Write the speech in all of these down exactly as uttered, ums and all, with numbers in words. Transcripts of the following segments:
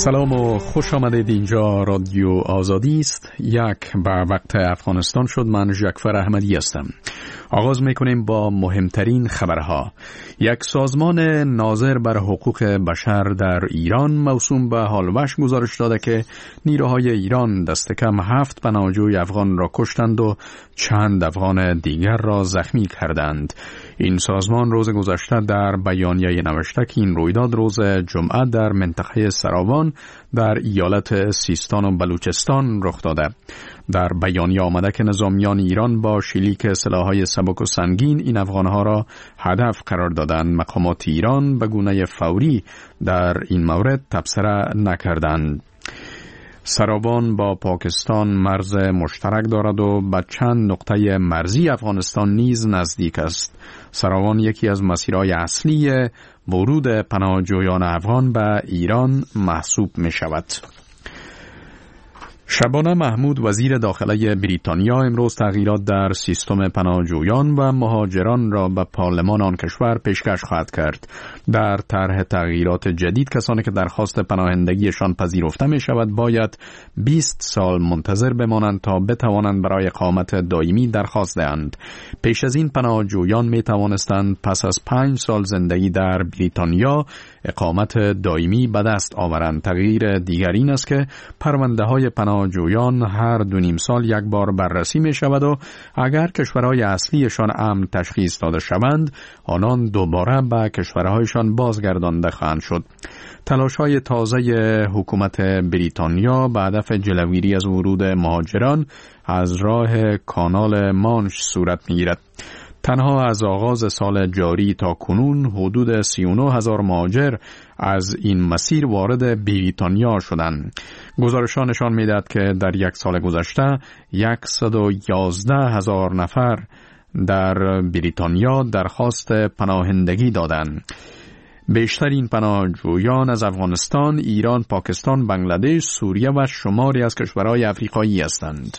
سلام و خوش آمدید. اینجا رادیو آزادی است. یک بر وقت افغانستان شد. من جعفر احمدی هستم. آغاز میکنیم با مهمترین خبرها. یک سازمان ناظر بر حقوق بشر در ایران موسوم به هالوش گزارش داده که نیروهای ایران دست کم هفت پناهجوی افغان را کشتند و چند افغان دیگر را زخمی کردند. این سازمان روز گذشته در بیانیه نوشته که این رویداد روز جمعه در منطقه سراوان در ایالت سیستان و بلوچستان رخ داده. در بیانیه آمده که نظامیان ایران با شلیک سلاح‌های سبک و سنگین این افغانها را هدف قرار دادند. مقامات ایران به گونه فوری در این مورد تبصره نکردند. سراوان با پاکستان مرز مشترک دارد و به چند نقطه مرزی افغانستان نیز نزدیک است. سراوان یکی از مسیرهای اصلی ورود پناهجویان افغان به ایران محسوب می شود. شبانه محمود وزیر داخله بریتانیا امروز تغییرات در سیستم پناهجویان و مهاجران را به پارلمان آن کشور پیشکش خواهد کرد. در طرح تغییرات جدید کسانی که درخواست پناهندگیشان پذیرفته می شود باید بیست سال منتظر بمانند تا بتوانند برای اقامت دائمی درخواست دهند. پیش از این پناهجویان می توانستند پس از پنج سال زندگی در بریتانیا اقامت دائمی به دست آورند. تغییر دیگر این است که پرونده های پناهجویان هر دو نیم سال یک بار بررسی می شود و اگر کشورهای اصلیشان امن تشخیص داده شوند آنان دوباره به کشورهایشان بازگردانده خواهند شد. تلاش های تازه حکومت بریتانیا به هدف جلوگیری از ورود مهاجران از راه کانال مانش صورت می گیرد. تنها از آغاز سال جاری تا کنون حدود سی و نه هزار مهاجر از این مسیر وارد بریتانیا شدند. گزارشان نشان می‌دهد که در یک سال گذشته صد و یازده هزار نفر در بریتانیا درخواست پناهندگی دادند. بیشتر این پناهجویان از افغانستان، ایران، پاکستان، بنگلادش، سوریه و شماری از کشورهای افریقایی هستند.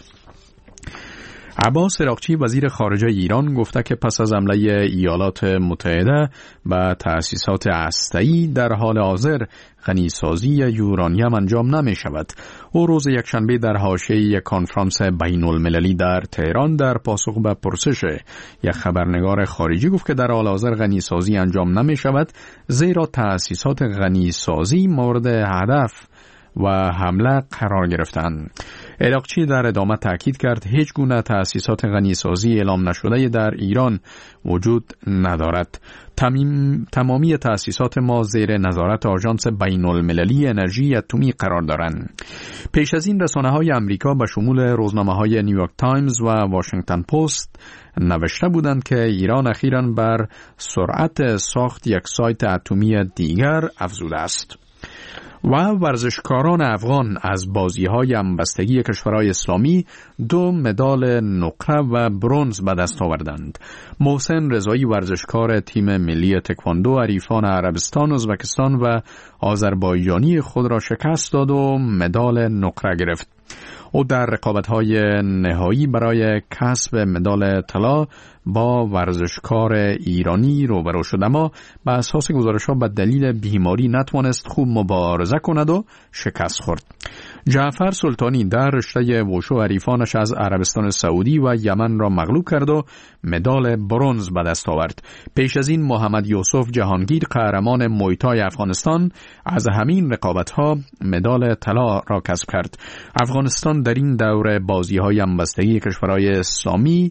عباس عراقچی وزیر خارجه ایران گفته که پس از حمله ایالات متحده به تأسیسات هسته‌ای در حال حاضر غنیسازی یورانیم انجام نمی شود. او روز یکشنبه در حاشیه یک کنفرانس بین المللی در تهران در پاسخ به پرسش یک خبرنگار خارجی گفت که در حال حاضر غنیسازی انجام نمی شود زیرا تأسیسات غنیسازی مورد هدف و حمله قرار گرفتند. عراقچی در ادامه تاکید کرد هیچ گونه تأسیسات غنیسازی اعلام نشده در ایران وجود ندارد. تمیم تمامی تأسیسات ما زیر نظارت آژانس بین المللی انرژی اتمی قرار دارند. پیش از این رسانه‌های آمریکا به شمول روزنامه‌های نیویورک تایمز و واشنگتن پست نوشته بودند که ایران اخیراً بر سرعت ساخت یک سایت اتمی دیگر افزوده است. و ورزشکاران افغان از بازی‌های همبستگی کشورهای اسلامی دو مدال نقره و برنز به دست آوردند. محسن رضایی ورزشکار تیم ملی تکواندو حریفان عربستان، ازبکستان و آذربایجانی خود را شکست داد و مدال نقره گرفت. او در رقابت‌های نهایی برای کسب مدال طلا با ورزشکار ایرانی روبرو شد، اما به اساس گزارش‌ها به دلیل بیماری نتوانست خوب مبارزه کند و شکست خورد. جعفر سلطانی در رشته وشو حریفانش از عربستان سعودی و یمن را مغلوب کرد و مدال برنز به دست آورد. پیش از این محمد یوسف جهانگیر قهرمان مویتای افغانستان از همین رقابت‌ها مدال طلا را کسب کرد. افغانستان در این دوره بازی‌های همبستگی کشورهای اسلامی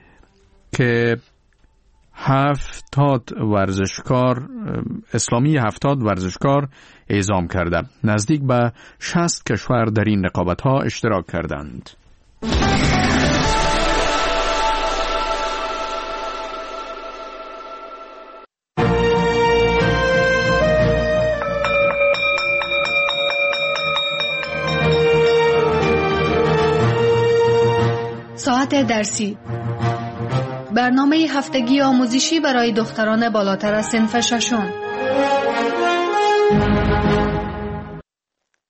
که هفتاد ورزشکار اسلامی هفتاد ورزشکار اعزام کرده. نزدیک به شصت کشور در این رقابت‌ها اشتراک کردند. ساعت درسی، برنامه هفتگی آموزشی برای دختران بالاتر از صنف ششم.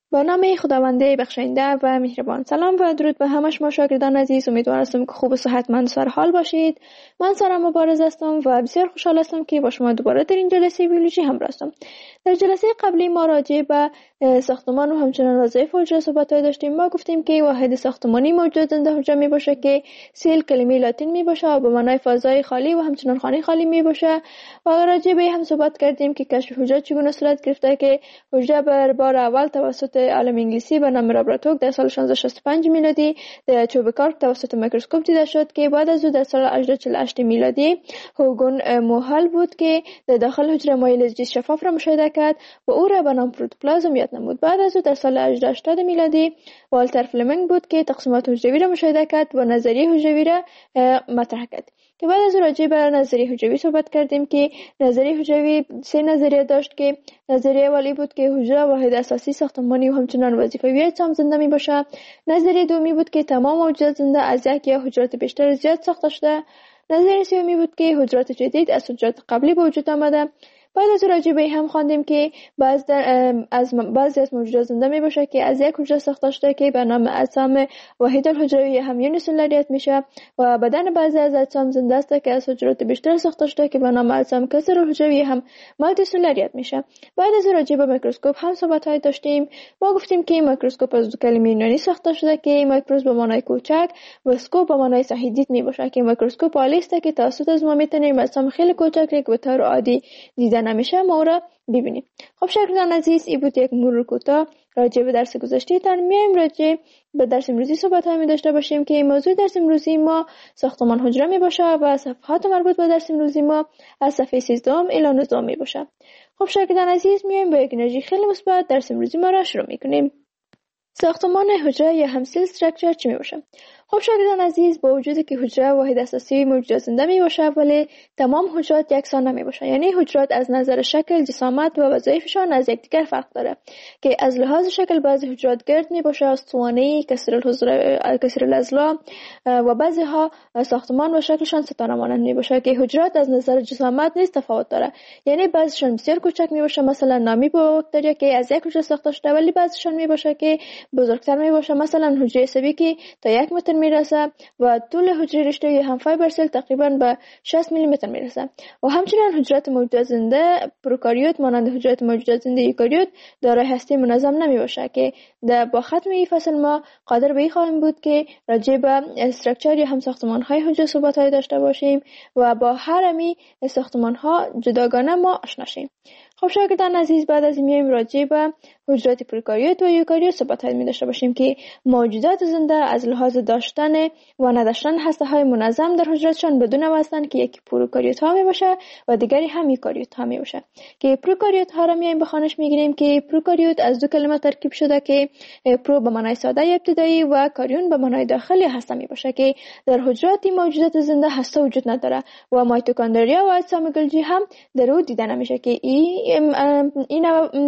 با نام خداونده بخشنده و مهربان. سلام و درود به همه شما شاگردان عزیز. امیدوار هستم که خوب و صحتمند و سرحال باشید. من سارا مبارز هستم و بسیار خوشحال هستم که با شما دوباره در این جلسه بیولوژی همراه هستم. در جلسه قبلی ما راجع به ساختمان و همچنان وظایف حجره صحبت داشتیم. ما گفتیم که واحد ساختمانی موجود زنده حجره می باشه که سیل کلمه لاتین می باشه و به معنای فضای خالی و همچنان خانه خالی می باشه. و راجع به هم صحبت کردیم که کشف حجره چگونه صورت گرفته که حجره بر بار اول توسط عالم انگلیسی به نام رابرت هوک در سال شانزده شصت و پنج میلادی در چوب کار توسط میکروسکوپ دیده شد که بعد از او در سال هجده چهل و هشت میلادی هوگون موهل بود که در داخل حجره مایع زیست شفاف را مشاهده کرد و او را به نام پروتوپلازم یاد نمود. بعد از او در سال هجده هشتاد میلادی والتر فلمنگ بود که تقسیمات حجروی را مشاهده کرد و نظریه حجروی را مطرح کرد. که بعد از راجع به نظریه حجروی صحبت کردیم که نظریه حجروی سه نظریه داشت که نظریه اولی بود که حجره واحد اساسی ساختمانی و همچنان وظیفوی اجسام زنده می باشه. نظریه دومی بود که تمام موجودات زنده از یک یا حجرات بیشتر زیاد ساخته شده. نظریه سومی بود که حجرات جدید از حجرات قبلی به وجود آمده. بعد از راجع به هم خواندیم که بعض از بعضی از موجودات زنده می باشه که از یک حجره ساخته شده که به نام اجسام واحد الحجروی هم یونیسلولاریت میشه و بدن بعضی از اجسام زنده است که از حجرات بیشتر ساخته شده که به نام اجسام کثیر الحجروی هم مولتیسلولاریت میشه. بعد از راجع به میکروسکوپ هم صحبت های داشتیم. ما گفتیم که میکروسکوپ از دو کلمه یونانی ساخته شده که میکروس به معنای کوچک و اسکوپ به معنای صحیح دید می باشه که میکروسکوپ آلی است که توسط از ما میتونیم اجسام خیلی کوچک که به طور عادی دیده نمیشه ما را ببینیم. خب شاگردان عزیز، این بود یک مرور کوتاه راجع به درس گذشته تان. میایم راجع به درس امروزی صحبت همی داشته باشیم که موضوع درس امروزی ما ساختمان حجره می باشه و صفحات مربوط به درس امروزی ما از صفحه سیزده الی نوزده می باشه. خب شاگردان عزیز، میایم با یک انرژی خیلی مثبت درس امروزی ما را شروع میکنیم. ساختمان حجره یا هم سیل استراکچر چی می باشه؟ خب شاگردان عزیز، با وجودی که حجره واحد اساسی موجودات زنده می باشه ولی تمام حجرات یکسان نمی باشه. یعنی حجرات از نظر شکل، جسامت و وظایفشان از یکدیگر فرق داره که از لحاظ شکل بعضی حجرات گرد می باشه، اسطوانه‌ای، کثیر الحجره، کثیر الاضلاع و بعضی ها ساختمان و شکلشان ستاره مانند می باشه که حجرات از نظر جسامت نیز تفاوت داره. یعنی بعضیشان بسیار کوچک می باشه، مثلا نامی باکتریا که از یک حجره ساخته شده، ولی بعضیشان می باشه که بزرگتر می باشه، مثلا حجره عصبی که تا یک متر میرسه و طول حجره رشته هم فایبر سل تقریبا به شصت میلی متر میرسه. و همچنین حجرات موجودات زنده پروکاریوت مانند حجرات موجودات زنده یوکاریوت دارای هسته منظم نمی باشه که در با ختم این فصل ما قادر به این خواهیم بود که راجع به استراکچر یا هم ساختمان های حجره صحبت های داشته باشیم و با هر امی ساختمان ها جداگانه ما آشنا شیم. خب شاگردان عزیز، بعد از این میایم راجع به حجرات پروکاریوت و یوکاریوت صحبت می داشته باشیم که موجودات زنده از لحاظ داشتن و نداشتن هسته های منظم در حجراتشان بدون هستند که یکی پروکاریوت ها می باشه و دیگری هم یوکاریوت ها می باشه. که پروکاریوت ها را میایم به خوانش میگیریم که پروکاریوت از دو کلمه ترکیب شده که پرو به معنای ساده ابتدایی و کاریون به معنای داخلی هسته می باشه که در حجرات موجودات زنده هسته وجود نداره و مایتوکندریا و اجسام گلجی هم در او دیده نمیشه که این این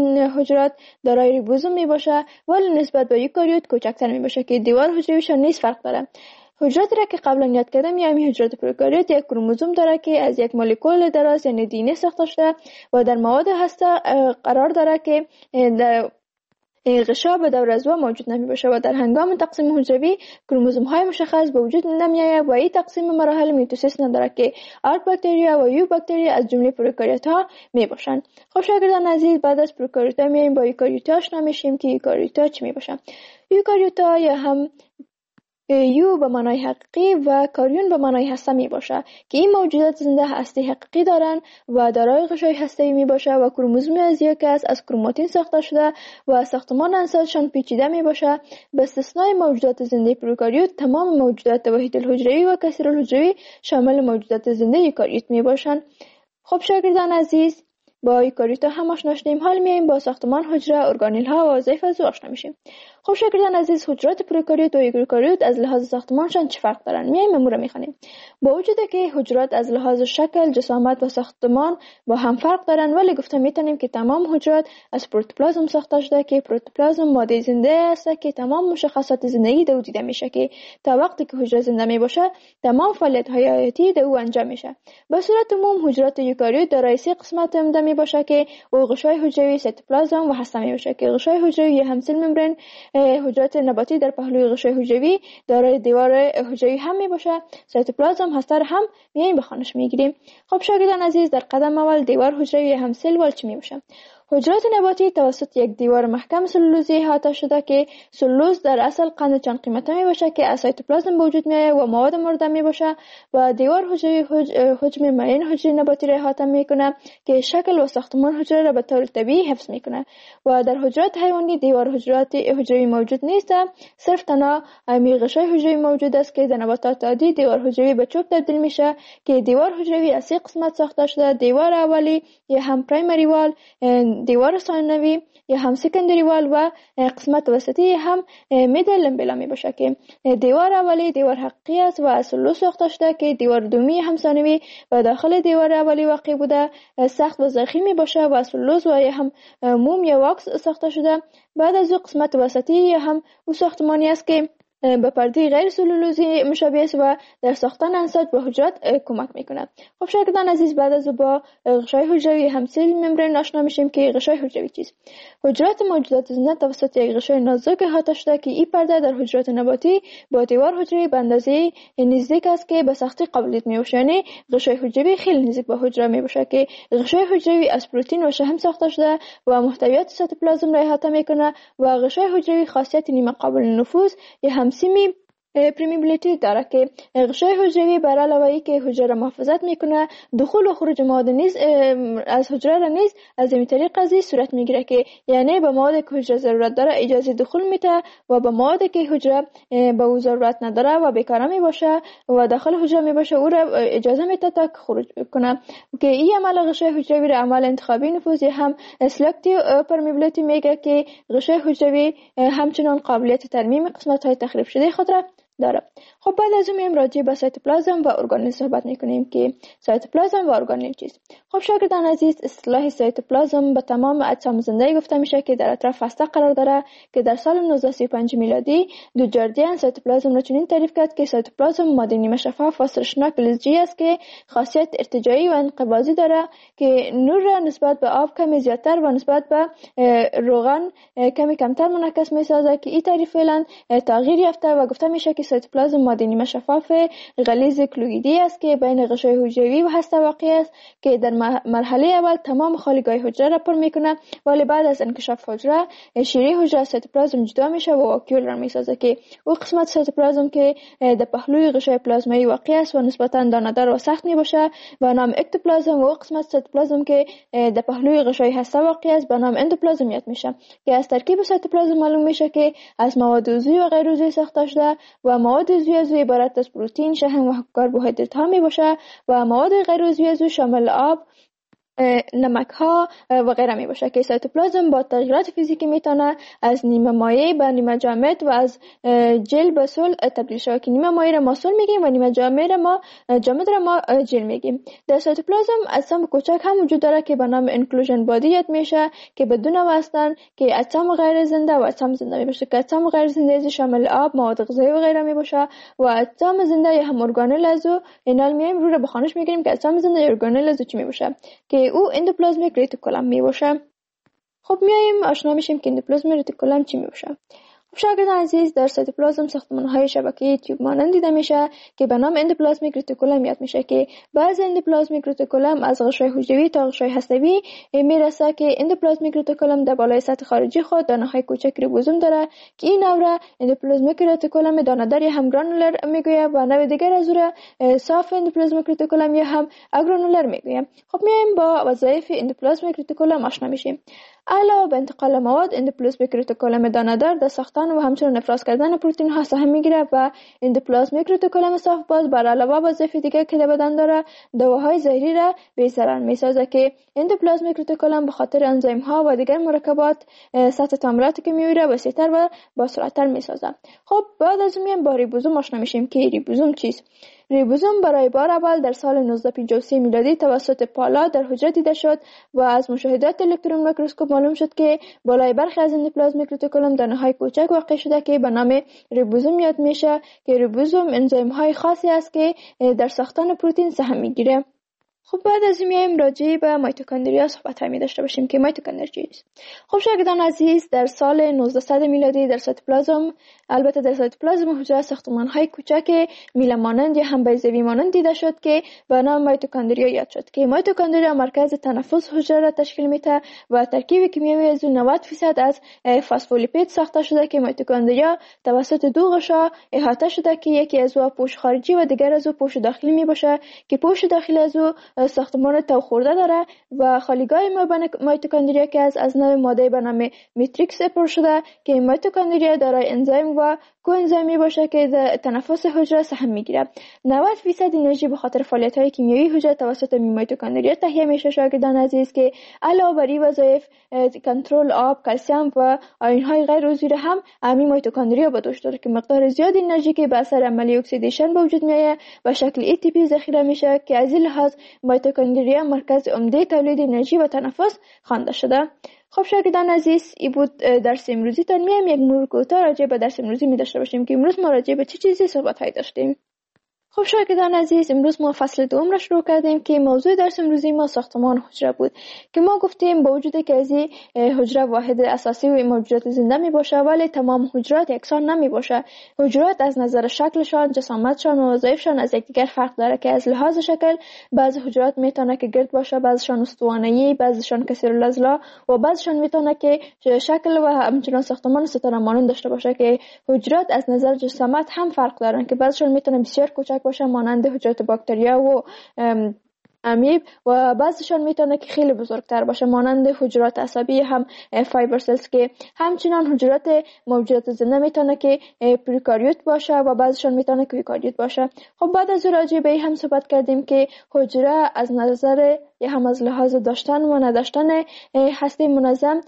حجرات دارای ریبوزوم می باشه ولی نسبت به یوکاریوت کوچکتر می باشه که دیوار حجرویشان نیز فرق داره. حجراتی را که قبلا یاد کردم یعنی حجرات پروکاریوت یک کروموزوم داره که از یک مولکول دراز یعنی دی ان ای ساخته شده و در مواد هسته قرار داره که در غشا به دور از او موجود نمی باشه و در هنگام تقسیم حجروی کروموزوم های مشخص به وجود نمی آید و این تقسیم مراحل میتوسیس نداره که آرک باکتریا و یو باکتریا از جمله پروکاریوت ها می باشند. خب شاگردان عزیز، بعد از پروکاریوت ها میایم با یوکاریوت ها آشنا میشیم که یوکاریوت ها چی می باشن. یوکاریوت ها یا هم یو به معنای حقیقی و کاریون به معنای هسته می باشه که این موجودات زنده هسته حقیقی دارن و دارای غشای هسته‌ای می باشه و کروموزوم از یک از از کروماتین ساخته شده و ساختمان انساجشان پیچیده می باشه. به استثنای موجودات زنده پروکاریوت تمام موجودات واحد الحجروی و کثیر الحجروی شامل موجودات زنده یوکاریوت می باشن. خب شاگردان عزیز، با یوکاریوت هم آشنا شدیم. حال میایم با ساختمان حجره، ارگانیل ها و وظایف از او آشنا میشیم. خب شاگردان عزیز، حجرات پروکاریوت و ایوکاریوت از لحاظ ساختمانشان چه فرق دارن؟ میایم امور میخوانیم. با وجود که حجرات از لحاظ شکل، جسامت و ساختمان با هم فرق دارن، ولی گفته میتونیم که تمام حجرات از پروتوپلازم ساخته شده که پروتوپلازم ماده زنده است که تمام مشخصات زندگی در او دیده میشه که تا وقتی که حجره زنده می باشه تمام فعالیت های حیاتی در او انجام میشه. به صورت عموم حجرات یوکاریوت دارای سه قسمت عمده می باشه که او غشای حجروی، سیتوپلازم و هسته می باشه که غشای حجروی همسل ممبران حجرات نباتی در پهلوی غشای حجروی دارای دیوار حجروی هم می باشه. سیتوپلازم هسته را هم میایم بخوانش میگیریم. خب شاگردان عزیز، در قدم اول دیوار حجروی همسل وال چی می باشه؟ حجرات نباتی توسط یک دیوار محکم سلولوزی احاطه شده که سلولوز در اصل قند چند قیمته می باشه که از سیتوپلازم به وجود میآید و مواد مرده می باشه و دیوار حجروی حج... حجم معین حجره نباتی را احاطه میکنه که شکل و ساختمان حجره را به طور طبیعی حفظ میکنه. و در حجرات حیوانی دیوار حجرات حجروی موجود نیست، صرف تنها می غشای حجروی موجود است که در نباتات عادی دیوار حجروی به چوب تبدیل میشه که دیوار حجروی از سه قسمت ساخته شده: دیوار اولی یا هم پرایمری وال، دیوار ثانوی یا هم سکندری وال و قسمت وسطی هم میدل لمبلا می باشه که دیوار اولی دیوار حقیقی است و از سلولوز ساخته شده که دیوار دومی هم ثانوی و داخل دیوار اولی واقع بوده سخت و زخمی می باشه و سلولوز و یا هم موم یا واکس ساخته شده. بعد از او قسمت وسطی یا هم او ساختمانی است که به پرده غیر سلولوزی مشابه است و در ساختن انساج به حجرات کمک میکنه. خب شاگردان عزیز، بعد از با غشای حجروی همسل ممبران آشنا میشیم که غشای حجروی چیست. حجرات موجودات زنده توسط یک غشای نازک احاطه شده که این پرده در حجرات نباتی با دیوار حجروی به اندازه نزدیک است که به سختی قابلیت میباشه. یعنی غشای حجروی خیلی نزدیک به حجره میباشه که غشای حجروی از پروتئین و شحم ساخته شده و محتویات سیتوپلازم را احاطه میکنه و غشای حجروی خاصیت نیمه قابل نفوذ یا هم سیمی پرمیبیلیتی داره که غشای حجروی بر علاوه ای که حجره را محافظت میکنه، دخول و خروج مواد نیز از حجره را نیز از این طریق قضیه صورت میگیره که یعنی به مواد که حجره ضرورت داره اجازه دخول میده و به مواد که حجره به او ضرورت نداره و بیکاره میباشه و داخل حجره میباشه او را اجازه میده تا خروج کنه که این عمل غشای حجروی را عمل انتخابی نفوذ هم سلکتیو پرمیبیلیتی میگه که غشای حجروی همچنان قابلیت ترمیم قسمت های تخریب شده خود را داره. خب بعد از اون میایم راجع به سیتوپلازم و ارگانل صحبت میکنیم که سیتوپلازم و ارگانل چیست. خب شاگردان عزیز، اصطلاح سیتوپلازم به تمام اجسام زنده گفته میشه که در اطراف هسته قرار داره که در سال نوزده سی و پنج میلادی دو جاردین سیتوپلازم را چنین تعریف کرد که سیتوپلازم ماده نیمه شفاف و سرشناک لزجی است که خاصیت ارتجاعی و انقباضی داره که نور را نسبت به آب کمی زیادتر و نسبت به روغن کمی کمتر منعکس میسازه که این تعریف فعلا تغییر یافته و گفته میشه که سیتوپلازم ماده نیمه شفاف غلیظ کلویدی است که بین غشای حجروی و هسته واقع است که در مرحله اول تمام خالیگاه حجره را پر میکنه، ولی بعد از انکشاف حجره شیره حجره سیتوپلازم جدا میشه و واکیول را میسازه که او قسمت سیتوپلازم که در پهلوی غشای پلازمایی واقع است و نسبتا دانه‌دار و سخت میباشه به نام اکتوپلازم و او قسمت سیتوپلازم که در پهلوی غشای هسته واقع است به نام اندوپلازم یاد میشه که از ترکیب سیتوپلازم معلوم میشه که از مواد عضوی و غیر عضوی ساخته شده و مواد عضوی از عبارت از پروتئین، شحم و کربوهیدرات ها می باشه و مواد غیر عضوی از شامل آب، نمک ها و غیره می باشه که سیتوپلازم با تغییرات فیزیکی میتونه از نیمه مایع به نیمه جامد و از جل به صلب تبدیل شه که نیمه مایع را ما صلب میگیم و نیمه جامد را ما جامد را ما جل میگیم. در سیتوپلازم اجسام کوچک هم وجود داره که به نام انکلوژن بادی یاد میشه که بدون واسطن که اجسام غیر زنده و اجسام زنده می باشه که اجسام غیر زنده شامل آب، مواد غذایی و غیره می باشه و اجسام زنده یا هم ارگانل ازو اینال میایم رو را به خوانش میگیریم که اجسام زنده یا ارگانل ازو چی می باشه که او اندوپلازمیک ریتیکولم می باشه. خب میایم آشنا میشیم که اندوپلازمیک ریتیکولم چی می باشه. خب شاگردان عزیز، در سیتوپلازم ساختمان‌های شبکه‌ای تیوب مانند دیده میشه که به نام اندوپلازمیک ریتیکولم یاد میشه که بعض اندوپلازمیک ریتیکولم از غشای حجروی تا غشای هسته‌ای میرسه که اندوپلازمیک ریتیکولم در بالای سطح خارجی خود دانه‌های کوچک ریبوزوم داره که این نوع اندوپلازمیک ریتیکولم دانه‌دار یا هم گرانولر میگویه و نوع دیگر از اون صاف اندوپلازمیک ریتیکولم یا هم اگرانولر میگویه. خب میایم با وظایف اندوپلازمیک ریتیکولم آشنا میشیم. علاوه بر انتقال مواد، اندوپلازمیک ریتیکولم دانه‌دار در ساختن ساختن و همچنین افراز کردن پروتئین ها سهم میگیره و اندوپلازمیک رتیکولوم صاف باز بر علاوه وظایف دیگه که در بدن داره دواهای زهری را بی ضرر میسازه که اندوپلازمیک رتیکولوم به خاطر انزیم ها و دیگر مرکبات سطح تعاملات کیمیایی را وسیع‌تر و با سرعت‌تر میسازه. خب بعد از میایم با ریبوزوم آشنا میشیم که ریبوزوم چیست. ریبوزوم برای بار اول در سال نوزده پنجاه و سه میلادی توسط پالا در حجره دیده شد و از مشاهدات الکترون میکروسکوپ معلوم شد که بالای برخی از اندوپلازمیک رتیکولوم دانه‌های کوچک واقع شده که به نام ریبوزوم یاد میشه که ریبوزوم انزیم‌های خاصی است که در ساختن پروتئین سهم میگیره. خب بعد از این میایم راجع به میتوکندریا صحبت همی داشته باشیم که میتوکندریا چیست. خب شاگردان عزیز در سال نوزده صد میلادی در سایتوپلازم البته در سایتوپلازم حجره ساختمان‌های کوچک میله مانند یا هم بیضوی مانند دیده شد که به نام میتوکندریا یاد شد که میتوکندریا مرکز تنفس حجره را تشکیل میده و ترکیب کیمیایی از نود درصد از فسفولیپید ساخته شده که میتوکندریا توسط دو غشا احاطه شده که یکی از او پوش خارجی و دیگر از او پوش داخلی می باشه که پوش داخلی از او ساختمان تو خورده داره و خالیگاه میتوکندریا که از از نوع ماده به نام میتریکس پر شده که میتوکندریا دارای انزیم و کوانزیمی باشه که در تنفس حجره سهم میگیره. نود درصد انرژی به خاطر فعالیت‌های کیمیایی حجره توسط میتوکندریا تهیه میشه شاگردان عزیز که علاوه بر این وظایف کنترل آب، کلسیم و آیون‌های غیر عضوی هم همین میتوکندریا به دوش داره که مقدار زیاد انرژی که به اثر عملیه اکسیدیشن به وجود میاد به شکل ای تی پی ذخیره میشه که از این لحاظ میتوکندریا مرکز عمده تولید انرژی و تنفس خوانده شده. خب شاگردان عزیز این بود درس امروزی تان. میایم یک مرور کوتاه راجع به درس امروزی می داشته باشیم که امروز ما راجع به چه چیزی صحبت های داشتیم. خب شاگردان عزیز امروز ما فصل دوم را شروع کردیم که موضوع درس امروزی ما ساختمان حجره بود که ما گفتیم با وجود که از حجره واحد اساسی و موجودات زنده می باشه ولی تمام حجرات یکسان نمی باشه. حجرات از نظر شکلشان، جسامتشان و وظایفشان از یکدیگر فرق داره که از لحاظ شکل بعضی حجرات میتونه که گرد باشه، بعضیشان استوانه‌ای، بعضیشان کثیرالاضلاع و بعضیشان میتونه که شکل و همچنان ساختمان ستاره مانند داشته باشه که حجرات از نظر جسامت هم فرق دارن که بعضیشان میتونه بسیار کوچک باشه مانند حجرات باکتریا و امیب و بعضیشان میتونه که خیلی بزرگتر باشه مانند حجرات عصبی هم فایبر سلز که همچنان حجرات موجودات زنده میتونه که پروکاریوت باشه و بعضیشان میتونه که یوکاریوت باشه. خب بعد از راجع به هم صحبت کردیم که حجره از نظر یا هم از لحاظ داشتن و نداشتن هسته منظم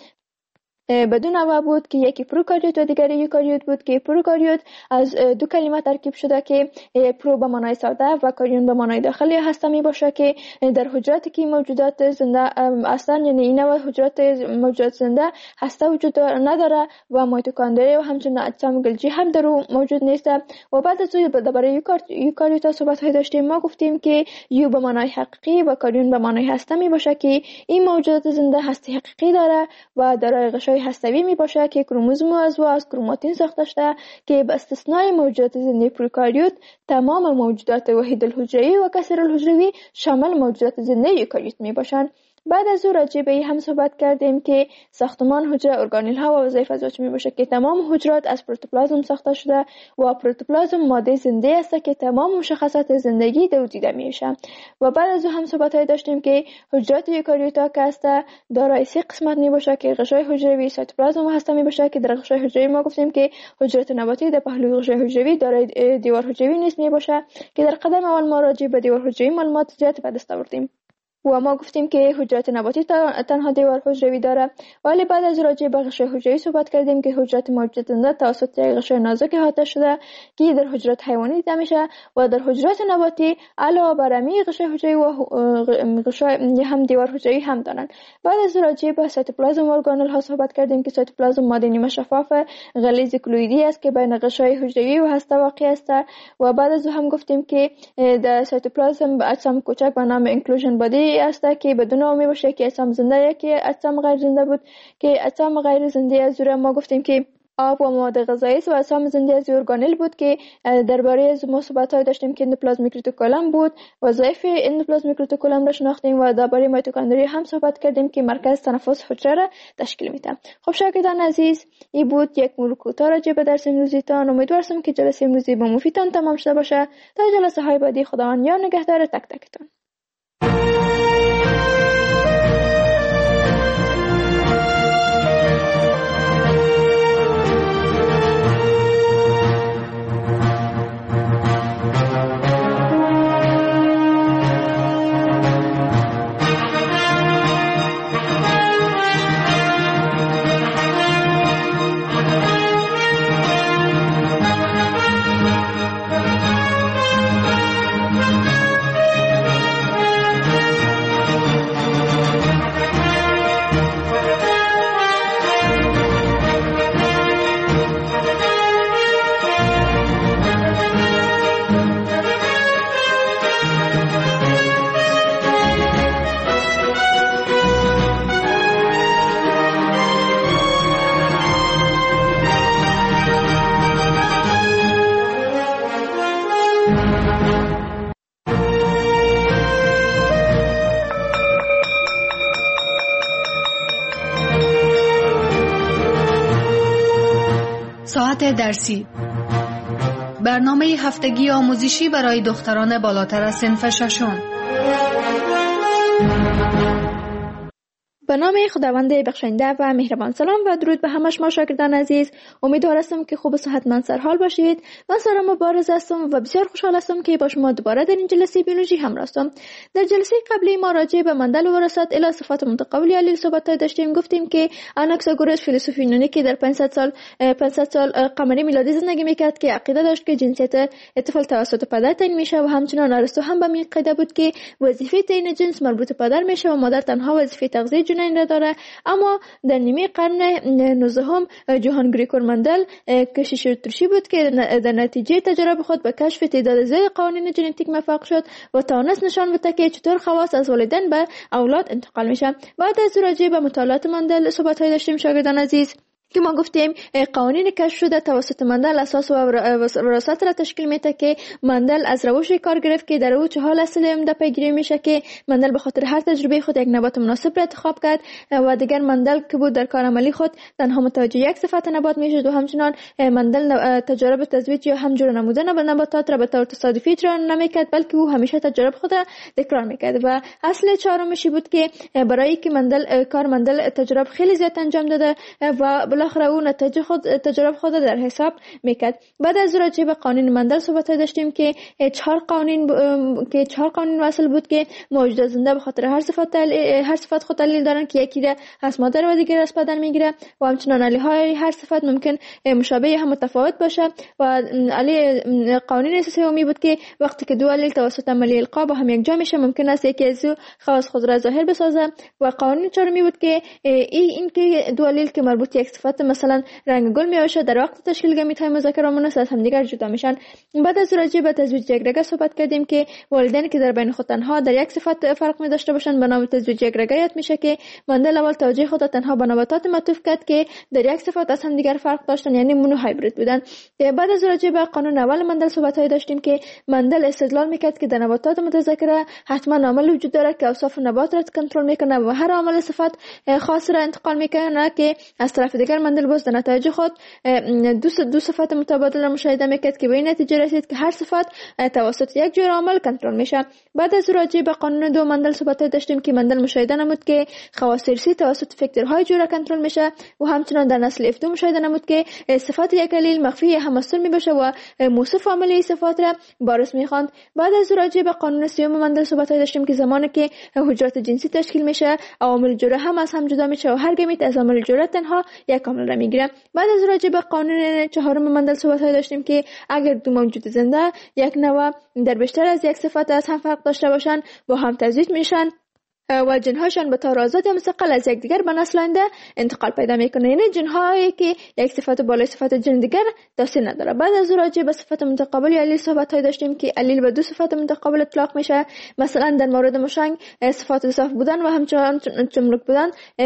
بدون نوع بود که یکی پروکاریوت و دیگری یوکاریوت بود که پروکاریوت از دو کلمه ترکیب شده که پرو به معنای ساده و کاریون به معنای داخلی هسته می باشه که در حجراتی که موجودات زنده اصلا یعنی این نوع حجرات موجودات زنده هسته وجود نداره و میتوکندریا و همچنین اجسام گلجی هم در او موجود نیست. و بعد از برای یوکاریوت صحبت های داشتیم ما گفتیم که یو به معنای حقیقی و کاریون به معنای هسته می باشه که این موجودات زنده هسته حقیقی داره و دارای غشای هستوی می باشه که کروموزوم از و از کروماتین ساخته شده که به استثنای موجودات زنده پروکاریوت تمام موجودات وحید الحجروی و کثیر الحجروی شامل موجودات زنده یوکاریوت می باشند. بعد از او راجع به هم صحبت کردیم که ساختمان حجره ارگانیل ها و وظایف از می باشه که تمام حجرات از پروتوپلازم ساخته شده و پروتوپلازم ماده زنده است که تمام مشخصات زندگی در او دیده میشه. و بعد از او هم صحبت های داشتیم که حجرات یوکاریوتا که است دارای سه قسمت می باشه که غشای حجروی، سایتوپلازم و هسته می باشه که در غشای حجروی ما گفتیم که حجرات نباتی در پهلوی غشای حجروی دارای دیوار حجروی نیست می باشه که در قدم اول ما راجع به دیوار حجروی معلومات زیاد به دست آوردیم و ما گفتیم که حجرات نباتی تنها دیوار حجروی داره ولی بعد از راجع به غشای حجروی صحبت کردیم که حجرات موجودات زنده توسط غشای نازک احاطه شده که در حجرات حیوانی دیده میشه و در حجرات نباتی علاوه بر همین غشای حجروی و غشای هم دیوار حجروی هم دارن. بعد از راجع به سایتوپلازم و ارگانل ها صحبت کردیم که سایتوپلازم ماده نیمه شفاف غلیظ کلویدی است که بین غشای حجروی و هسته واقع است و بعد از هم گفتیم که در سایتوپلازم اجسام کوچک به نام انکلوژن بادی است که بدون آمی باشه که اجسام زنده یکی اجسام غیر زنده بود که اجسام غیر زنده از زور ما گفتیم که آب و مواد غذایی و اجسام زنده از ارگانیل بود که درباره از ما صحبت های داشتیم که اندوپلازمیک رتیکولوم بود وظایف اندوپلازمیک رتیکولوم را شناختیم و درباره میتوکندریا هم صحبت کردیم که مرکز تنفس حجره را تشکیل میده. خب شاگردان عزیز این بود یک مرور کوتاه راجع به درس امروزی تان. امیدوارم که جلسه امروزی با مفیدتان تمام شده باشه. تا جلسه های بعدی خداوند یار نگهدار تک تکتان. درسی، برنامه هفتگی آموزشی برای دختران بالاتر از صنف ششم. به نام خداوند بخشنده و مهربان. سلام و درود به همه شما شاگردان عزیز. امیدوار هستم که خوب و صحتمند سرحال باشید. من سارا مبارز هستم و بسیار خوشحال هستم که با شما دوباره در این جلسه بیولوژی همراه هستم. در جلسه قبلی ما راجع به مندل و وراثت الی صفات متقابل علی صحبت داشتیم. گفتیم که آناکساگوروس فیلسوف یونانی که در پانصد سال پانصد سال قمری میلادی زندگی میکرد که عقیده داشت که جنسیت اطفال توسط پدر تعیین میشه و همچنین ارسطو هم به این قاعده بود که وظیفه تعیین جنس مربوط به پدر میشه و مادر تنها وظیفه تغذیه جنین را داره. اما در نیمه قرن نوزدهم جوهان گریگور مندل کشیش اتریشی بود که در نتیجه تجربه خود به کشف تعداد زیادی قوانین ژنتیک موفق شد و توانست نشان بده که چطور خواص از والدین به اولاد انتقال میشه. بعد از راجع به مطالعات مندل صحبت‌های داشتیم شاگردان عزیز که ما گفتیم قوانین کشف شده توسط مندل اساس و وراثت را تشکیل میده که مندل از روشی کار گرفت که در او چه حال اصلی عمده پیگیری میشه که مندل به خاطر هر تجربه خود یک نبات مناسب را انتخاب کرد و دیگر مندل که بود در کار عملی خود تنها متوجه یک صفت نبات میشد و همچنان مندل تجارب تزویج یا همجور نمودن نباتات را به طور تصادفی اجرا نمیکرد بلکه او همیشه تجارب خود را تکرار میکرد. و اصل چهارمش بود که برای که مندل کار مندل تجربه خیلی زیاد انجام داده و بالاخره او نتیجه خود تجربه خود در حساب میکرد. بعد از راجع به قانون مندل صحبت داشتیم که چهار قانون ب... که چهار قانون وصل بود که موجودات زنده به خاطر هر صفت دل... هر صفت خود دلیل دارن که یکی را از مادر و دیگر از پدر میگیره و همچنین علی های هر صفت ممکن مشابه یا هم متفاوت باشه. و علی قانون سومی بود که وقتی که دو علیل توسط عملی القا با هم یک جا میشه ممکن است یکی از خواص خود را ظاهر بسازه. و قانون چهارمی بود که این این که دو علیل که مربوط یک صفت مثلا رنگ گل میشه در وقت تشکیل گمیت های مذکر و مؤنث از همدیگر جدا میشن. بعد از راجع به تزویج یکرگه صحبت کردیم که والدین که در بین خود تنها در یک صفت فرق می داشته باشند به نام تزویج یکرگه یاد میشه که مندل اول توجه خود تنها به نباتات معطوف کرد که در یک صفت از همدیگر فرق داشتن یعنی مونو هایبرید بودن. بعد از راجع به قانون اول مندل صحبت های داشتیم که مندل استدلال میکرد که در نباتات متذکره حتما عامل وجود داره که اوصاف نبات را کنترل میکنه و هر عامل صفت خاص را انتقال میکنه که از طرف دیگر مندل باز در نتایج خود دو دو صفات متبادل را مشاهده میکرد که به این نتیجه رسید که هر صفت توسط یک جور عامل کنترل میشه. بعد از راجع به قانون دو مندل صحبت داشتیم که مندل مشاهده نمود که خواص ارثی توسط فاکتورهای جور کنترل میشه و همچنین در نسل اف دو مشاهده نمود که صفات یک علیل مخفی یا هم مستور میباشه و موصف عاملی صفات را بارز میخواند. بعد از راجع به قانون سوم مندل صحبت داشتیم که زمانی که حجرات جنسی تشکیل میشه عوامل جوره هم از هم جدا میشه و هر گمیت از عامل جوره تنها یک عامل را میگیره. بعد از راجع به قانون چهارم مندل صحبت داشتیم که اگر دو موجود زنده یک نوع در بیشتر از یک صفت از هم فرق داشته باشن با هم تزویج میشن و جنهاشان به طور آزاد یا مستقل از یکدیگر به نسل آینده انتقال پیدا میکنه. یعنی جنهایی که یک صفت بالای صفت جن دیگر تاثیر نداره. بعد از راجع به صفت متقابل علیل صحبت های داشتیم که علیل به دو صفت متقابل اطلاق میشه. مثلا در مورد مشنگ صفات صاف بودن و همچنان چملک بودن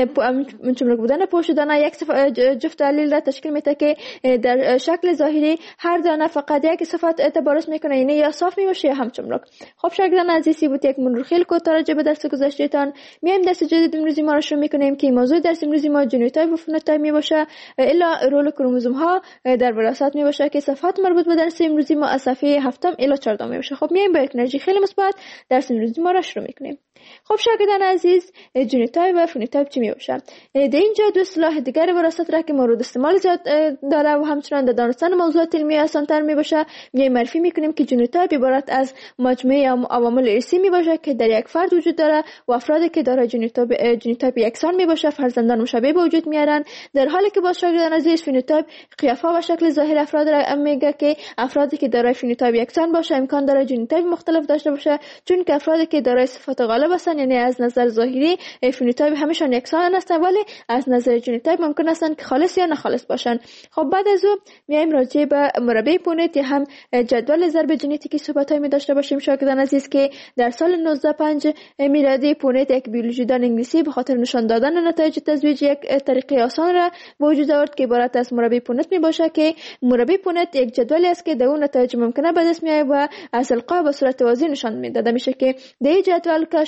چملک بودن پوشیدن یک صفت جفت علیل را تشکیل میده که در شکل ظاهری هر دانه فقط یک صفت اعتبارش میکنه یعنی یا صاف میباشه یا هم چملک. خب شاگردان عزیزی بود یک مرور خیلی کوتاه راجع به درس گذشته میایم درس جدید امروزی ما رو شروع میکنیم که موضوع درس امروزی ما ژنوتایپ و فنوتایپ میباشه الا رول کروموزوم ها در وراثت میباشه که صفحات مربوط به درس امروزی ما از صفحه هفتم الی چهاردهم میباشه. خب میایم با یک انرژی خیلی مثبت درس امروزی ما رو شروع میکنیم. خب شاگردان عزیز ژنوتایپ و فنوتایپ چی میباشه؟ در اینجا دو اصطلاح دیگر وراثت را که مورد استعمال زیاد داره و همچنان در دانستن موضوعات علمی آسان‌تر میباشه میایم معرفی میکنیم که ژنوتایپ عبارت از مجموعه عوامل ارثی میباشه که در یک فرد وجود داره و افرادی که دارای ژنوتایپ ژنوتایپ یکسان میباشه فرزندان مشابه به وجود میارن. در حالی که باز شاگردان عزیز فنوتایپ قیافه و شکل ظاهر افراد را میگه که افرادی که دارای فنوتایپ یکسان باشه امکان داره ژنوتایپ مختلف داشته باشه چون که افرادی که دارای صفات غالب هستن یعنی از نظر ظاهری فنوتایپ همشون یکسان هستن ولی از نظر ژنوتایپ ممکن هستن که خالص یا ناخالص باشن. خب بعد از اون میایم راجع به مربع پونت یا هم جدول ضرب ژنتیکی صحبتایی می داشته باشیم شاگردان عزیز که در سال نوزده پنج میلادی پونت یک بیولوژیدان انگلیسی به خاطر نشان دادن نتایج تزویج یک طریقه آسان را به وجود آورد که عبارت از مربع پونت می باشه که مربع پونت یک جدولی است که در اون نتایج ممکنه به دست میاد و از القا به صورت واضح نشان میداده میشه که در این جدول که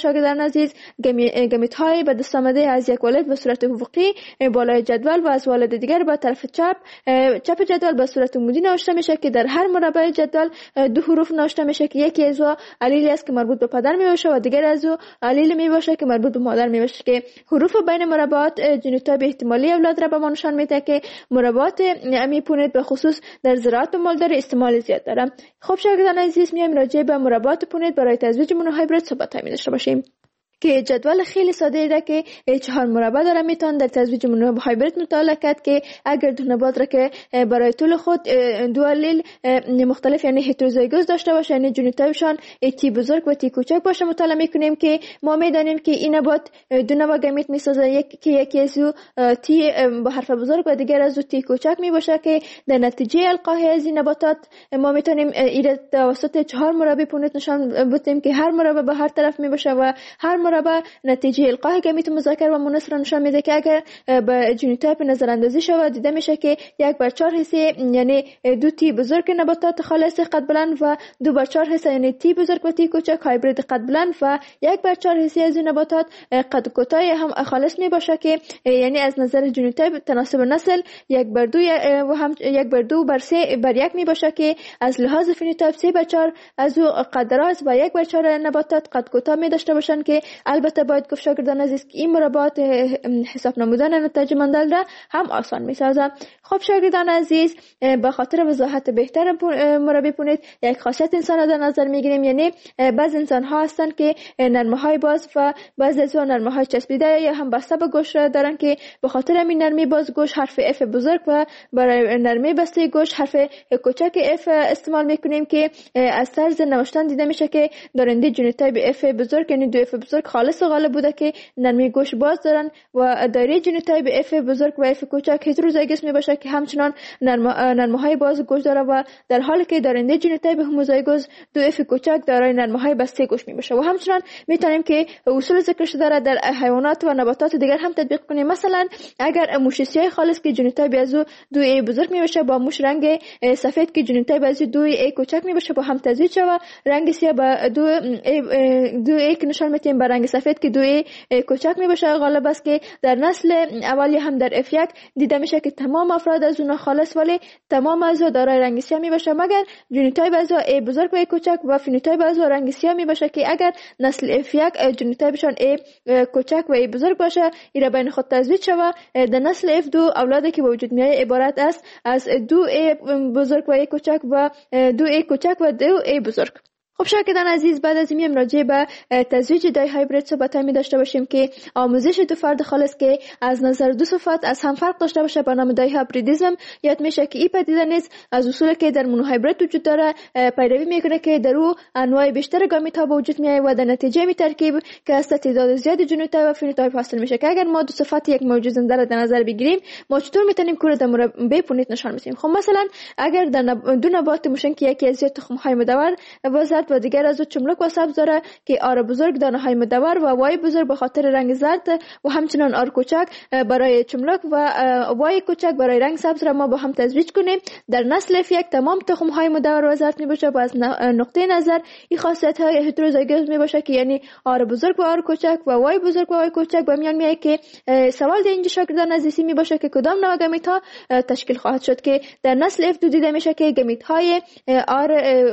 شاگردان عزیز، گمیت های به دست آمده از یک والد به صورت افقی بالای جدول و از والد دیگر به طرف چپ چپ جدول به صورت عمودی نوشته میشه که در هر مربع جدول دو حروف نوشته میشه که یکی از او علیلی است که مربوط به پدر میباشه و دیگر از او علیل میباشه که مربوط به مادر میباشه که حروف بین مربعات ژنوتایپ احتمالی اولاد را به ما نشان میده که مربعات امی پونت به خصوص در زراعت و مالداری استعمال زیاد داره. خب شاگردان عزیز، میایم راجع به مربعات پونت برای تزویج مونوهایبرید صحبت می داشته باشیم که جدول خیلی ساده ایده که چهار مربع داره میتون در تزویج مونوهایبرید مطالعه کرد که اگر دو نبات را که برای طول خود دو الیل مختلف یعنی هتروزایگوس داشته باشه، یعنی ژنوتایپشان تی بزرگ و تی کوچک باشه، مطالعه میکنیم که ما میدانیم که این نبات دو نوع گمیت میسازه، یک که یکی از تی با حرف بزرگ و دیگر از تی کوچک میباشه که در نتیجه القاح از این نباتات ما میتونیم ایده توسط چهار مربع پونت نشان بدیم که هر مربع به هر طرف میباشه و هر مربع نتیجه القاح گمیت مذکر و مؤنث را نشان میده که اگر به ژنوتایپ نظر اندازی شود دیده میشه که یک بر چهار حصه یعنی دو تی بزرگ نباتات خالص قد بلند و دو بر چهار حصه یعنی تی بزرگ و تی کوچک هایبرید قد بلند و یک بر چهار حصه از این نباتات قد کوتاه هم خالص میباشه که یعنی از نظر ژنوتایپ تناسب نسل یک بر دو و هم یک بر دو بر سه بر یک میباشه که از لحاظ فنوتایپ سه بر چهار از او قد دراز و یک بر چهار نباتات قد کوتاه می داشته باشند که البته باید گفت شاگردان عزیز که این مربعات حساب نمودن نتایج مندل را هم آسان میسازه. خب شاگردان عزیز، به خاطر وضاحت بهتر مربع پونت یک خاصیت انسان را در نظر میگیریم، یعنی بعض انسان ها هستند که نرمه های باز و بعض از اون نرمه های چسبیده یا هم بسته به گوش دارن که به خاطر همین نرمی باز گوش حرف اف بزرگ و برای نرمی بسته گوش حرف کوچک اف استعمال میکنیم که از طرز نوشتن دیده میشه که دارنده ژنوتایپ اف بزرگ یعنی دو اف بزرگ خالص غالب بوده که نرمی گوش باز دارن و دایره ژنوتایپ اف بزرگ و اف کوچک هتروزایگوس میباشه که همچنان نرمه های باز گوش داره و در حالی که دارنده ژنوتایپ هوموزایگوس دو اف کوچک دارای نرمه های بسته گوش میباشه. و همچنان میتونیم که اصول ذکر شده در حیوانات و نباتات دیگر هم تطبیق کنیم. مثلا اگر موش سیاه خالص که ژنوتایپ از دو ای بزرگ میباشه با موش رنگ سفید که ژنوتایپ از دو ای کوچک میباشه با هم تزویج شود، رنگ سیاه با دو ای دو ای که نشان میتیم با رنگ سفید که دو ای کوچک میباشه غالب است که در نسل اولی هم در اف یک دیده میشه که تمام افراد از اون خالص ولی تمام از دارای رنگ سیاه میباشه مگر ژنوتایپ از ای بزرگ و ای کوچک و فنوتایپ از رنگ سیاه میباشه که اگر نسل اف یک ژنوتایپشان ای کوچک و ای بزرگ باشه ایرا بین خود تزویج شود، در نسل اف دو اولادی که به وجود میاد عبارت است از دو ای بزرگ و ای کوچک و دو ای کوچک و دو ای بزرگ. خب شاگردان عزیز، بعد از این راجع به تزویج دای هایبرید صحبت می داشته باشیم که آموزش دو فرد خالص که از نظر دو صفات از هم فرق داشته باشه با نام دای هایبریدیسم یاد میشه که این پدیده نیز از اصولی که در مونوهایبرید وجود داره پیروی میکنه که در او انواع بیشتر گامیت ها به وجود میاد و در نتیجه می ترکیب که از تعداد زیادی ژنوتایپ و فنوتایپ حاصل میشه که اگر ما دو صفات یک موجود زنده را در نظر بگیریم ما چطور میتونیم کور در مربع پونت نشان بدیم؟ خب مثلا اگر در دو نبات موشن که یکی از تخم های مدور وزرد و دیگر از چملک و سبز داره که آر بزرگ دانه های مدور و وای بزرگ به خاطر رنگ زرد و همچنان آر کوچک برای چملک و وای کوچک برای رنگ سبز را ما با هم تزویج کنیم، در نسل اف یک تمام تخم های مدور و زرد می باشه و از نقطه نظر این خاصیت های هتروزایگوس می باشه که یعنی آر بزرگ و آر کوچک و وای بزرگ و وای کوچک به میان میاد که سوال در اینجا شاگردان عزیزی می باشه که کدام نوع گمیت ها تشکیل خواهد شد که در نسل اف دو دیده میشه که گمیت های آر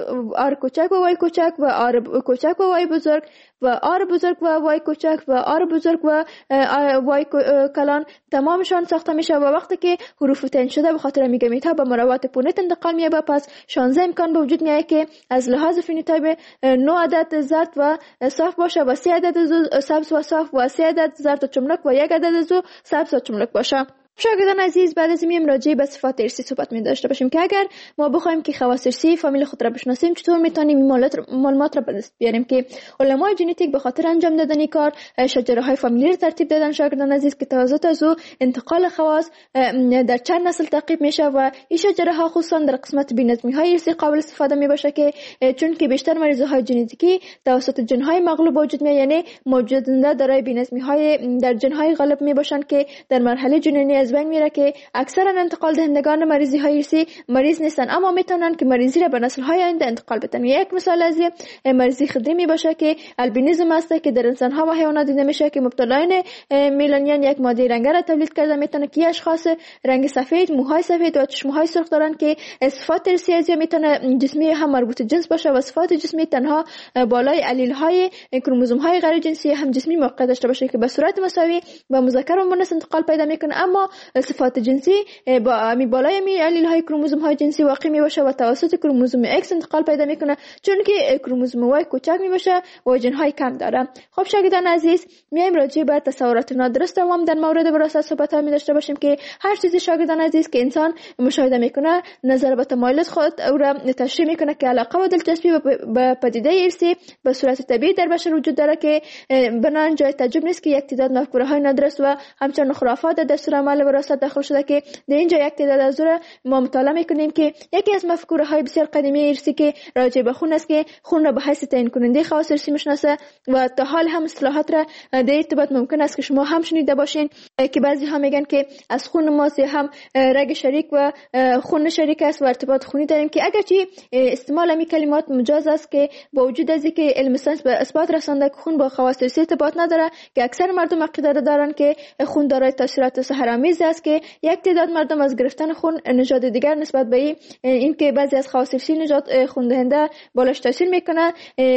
آر کوچک و وای کوچک و آر کوچک و وای بزرگ و آر بزرگ و وای کوچک و آر بزرگ و وای کلان تمامشان ساخته میشه و وقتی که حروف تعیین شده به خاطر میگمیت ها به مربعات پونت انتقال میشه پس شانزده امکان به وجود میاد که از لحاظ فنوتایپ نه عدد زرد و صاف باشه و سه عدد سبز و صاف و سه عدد زرد و چملک و یک عدد زو سبز و چملک باشه. شاگردان عزیز، بعد از این راجع به صفات ارثی صحبت می داشته باشیم که اگر ما بخوایم که خواص ارثی فامیل خود را بشناسیم چطور میتونیم این معلومات را به دست بیاریم که علمای ژنتیک به خاطر انجام دادن این کار شجره های فامیلی را ترتیب دادن شاگردان عزیز که توسط از او انتقال خواص در چند نسل تعقیب میشه و این شجره ها خصوصا در قسمت بی‌نظمی های ارثی قابل استفاده می باشه که چون که بیشتر مریض های ژنتیکی توسط جن های مغلوب وجود میاد، یعنی موجود زنده دارای بی‌نظمی های در جن های غالب می باشند که در مرحله جنینی از بین میره که اکثرا انتقال دهندگان مریضی های ارثی مریض نیستن، اما میتونن که مریضی را به نسل های آینده انتقال بدن. یک مثال از مریضی خدری می باشه که البینیزم است که در انسان ها و حیوانات دیده میشه که مبتلایان میلانین یک ماده رنگی را تولید کرده میتونه که اشخاص رنگ سفید، موهای سفید و چشمهای سرخ دارن که صفات ارثی از میتونه جسمی هم مربوط جنس باشه و صفات جسمی تنها بالای علیل های کروموزوم های غیر جنسی هم جسمی موقع داشته باشه که به صورت مساوی با مذکر و مؤنث انتقال پیدا میکنه، اما صفات جنسی با می بالای می علیل های کروموزوم های جنسی واقع می باشه و توسط کروموزوم ایکس انتقال پیدا میکنه، چون که کروموزوم وای کوچک می باشه و ژن های کم داره. خب شاگردان عزیز، میایم راجع به تصورات نادرست عوام در مورد وراثت صحبت ها می داشته باشیم که هر چیزی شاگردان عزیز که انسان مشاهده میکنه نظر به تمایلات خود او را تشریح میکنه که علاقه و دلچسپی به پدیده ارثی به صورت طبیعی در بشر وجود داره که بنان جای تعجب نیست که یک تعداد مفکوره های نادرست و همچنین خرافات در دستور عمل وراثت داخل شده که در اینجا یک تعداد از او را ما مطالعه میکنیم که یکی از مفکوره های بسیار قدیمی ارثی که راجع به خون است که خون را به حیث تعیین کننده خواص ارثی میشناسه و تا حال هم اصطلاحات را در ارتباط ممکن است که شما هم شنیده باشین که بعضی ها میگن که از خون ما هم رگ شریک و خون شریک است و ارتباط خونی داریم که اگرچه استعمال این کلمات مجاز است که با وجود از اینکه علم ساینس به اثبات رسانده که خون با خواص ارثی ارتباط نداره، که اکثر مردم عقیده دارن که خون دارای تاثیرات سحرآمیز است که یک تعداد مردم از گرفتن خون نژاد دیگر نسبت به این که بعضی از خواص ارثی نژاد خون دهنده بالاش تاثیر میکنه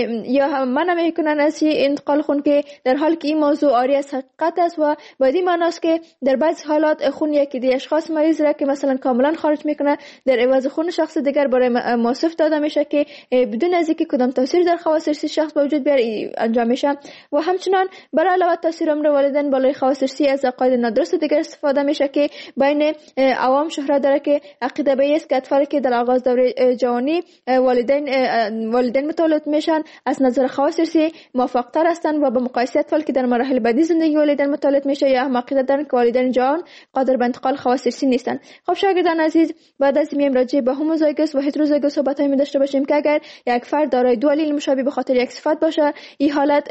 یا منع میکنن از انتقال خون، که در حالی که این موضوع عاری از حقیقت است و با این معناست که در بعضی حالات خون یکی دی اشخاص مریض را که مثلا کاملا خارج میکنه در عوض خون شخص دیگر برای موصف داده میشه که بدون از اینکه کدام تاثیر در خواص ارثی شخص به وجود بیاره انجام میشه. و همچنان برای علاوه تاثیر عمر والدین بالای خواص ارثی از عقاید نادرست دیگر استفاده میشه که بین عوام شهرت داره که عقیده به است که اطفالی که در آغاز دوره جوانی والدین والدین متولد میشن از نظر خواص ارثی موفق‌تر هستند و به مقایسه اطفالی که در مراحل بعدی زندگی والدین متولد میشه یا هم عقیده دارن که والدین جوان قادر به انتقال خواص ارثی نیستن. خب شاگردان عزیز، بعد از میایم راجع به هوموزایگوس و هتروزایگوس صحبت می داشته باشیم که اگر یک فرد دارای دو علیل مشابه به خاطر یک صفت باشه، این حالت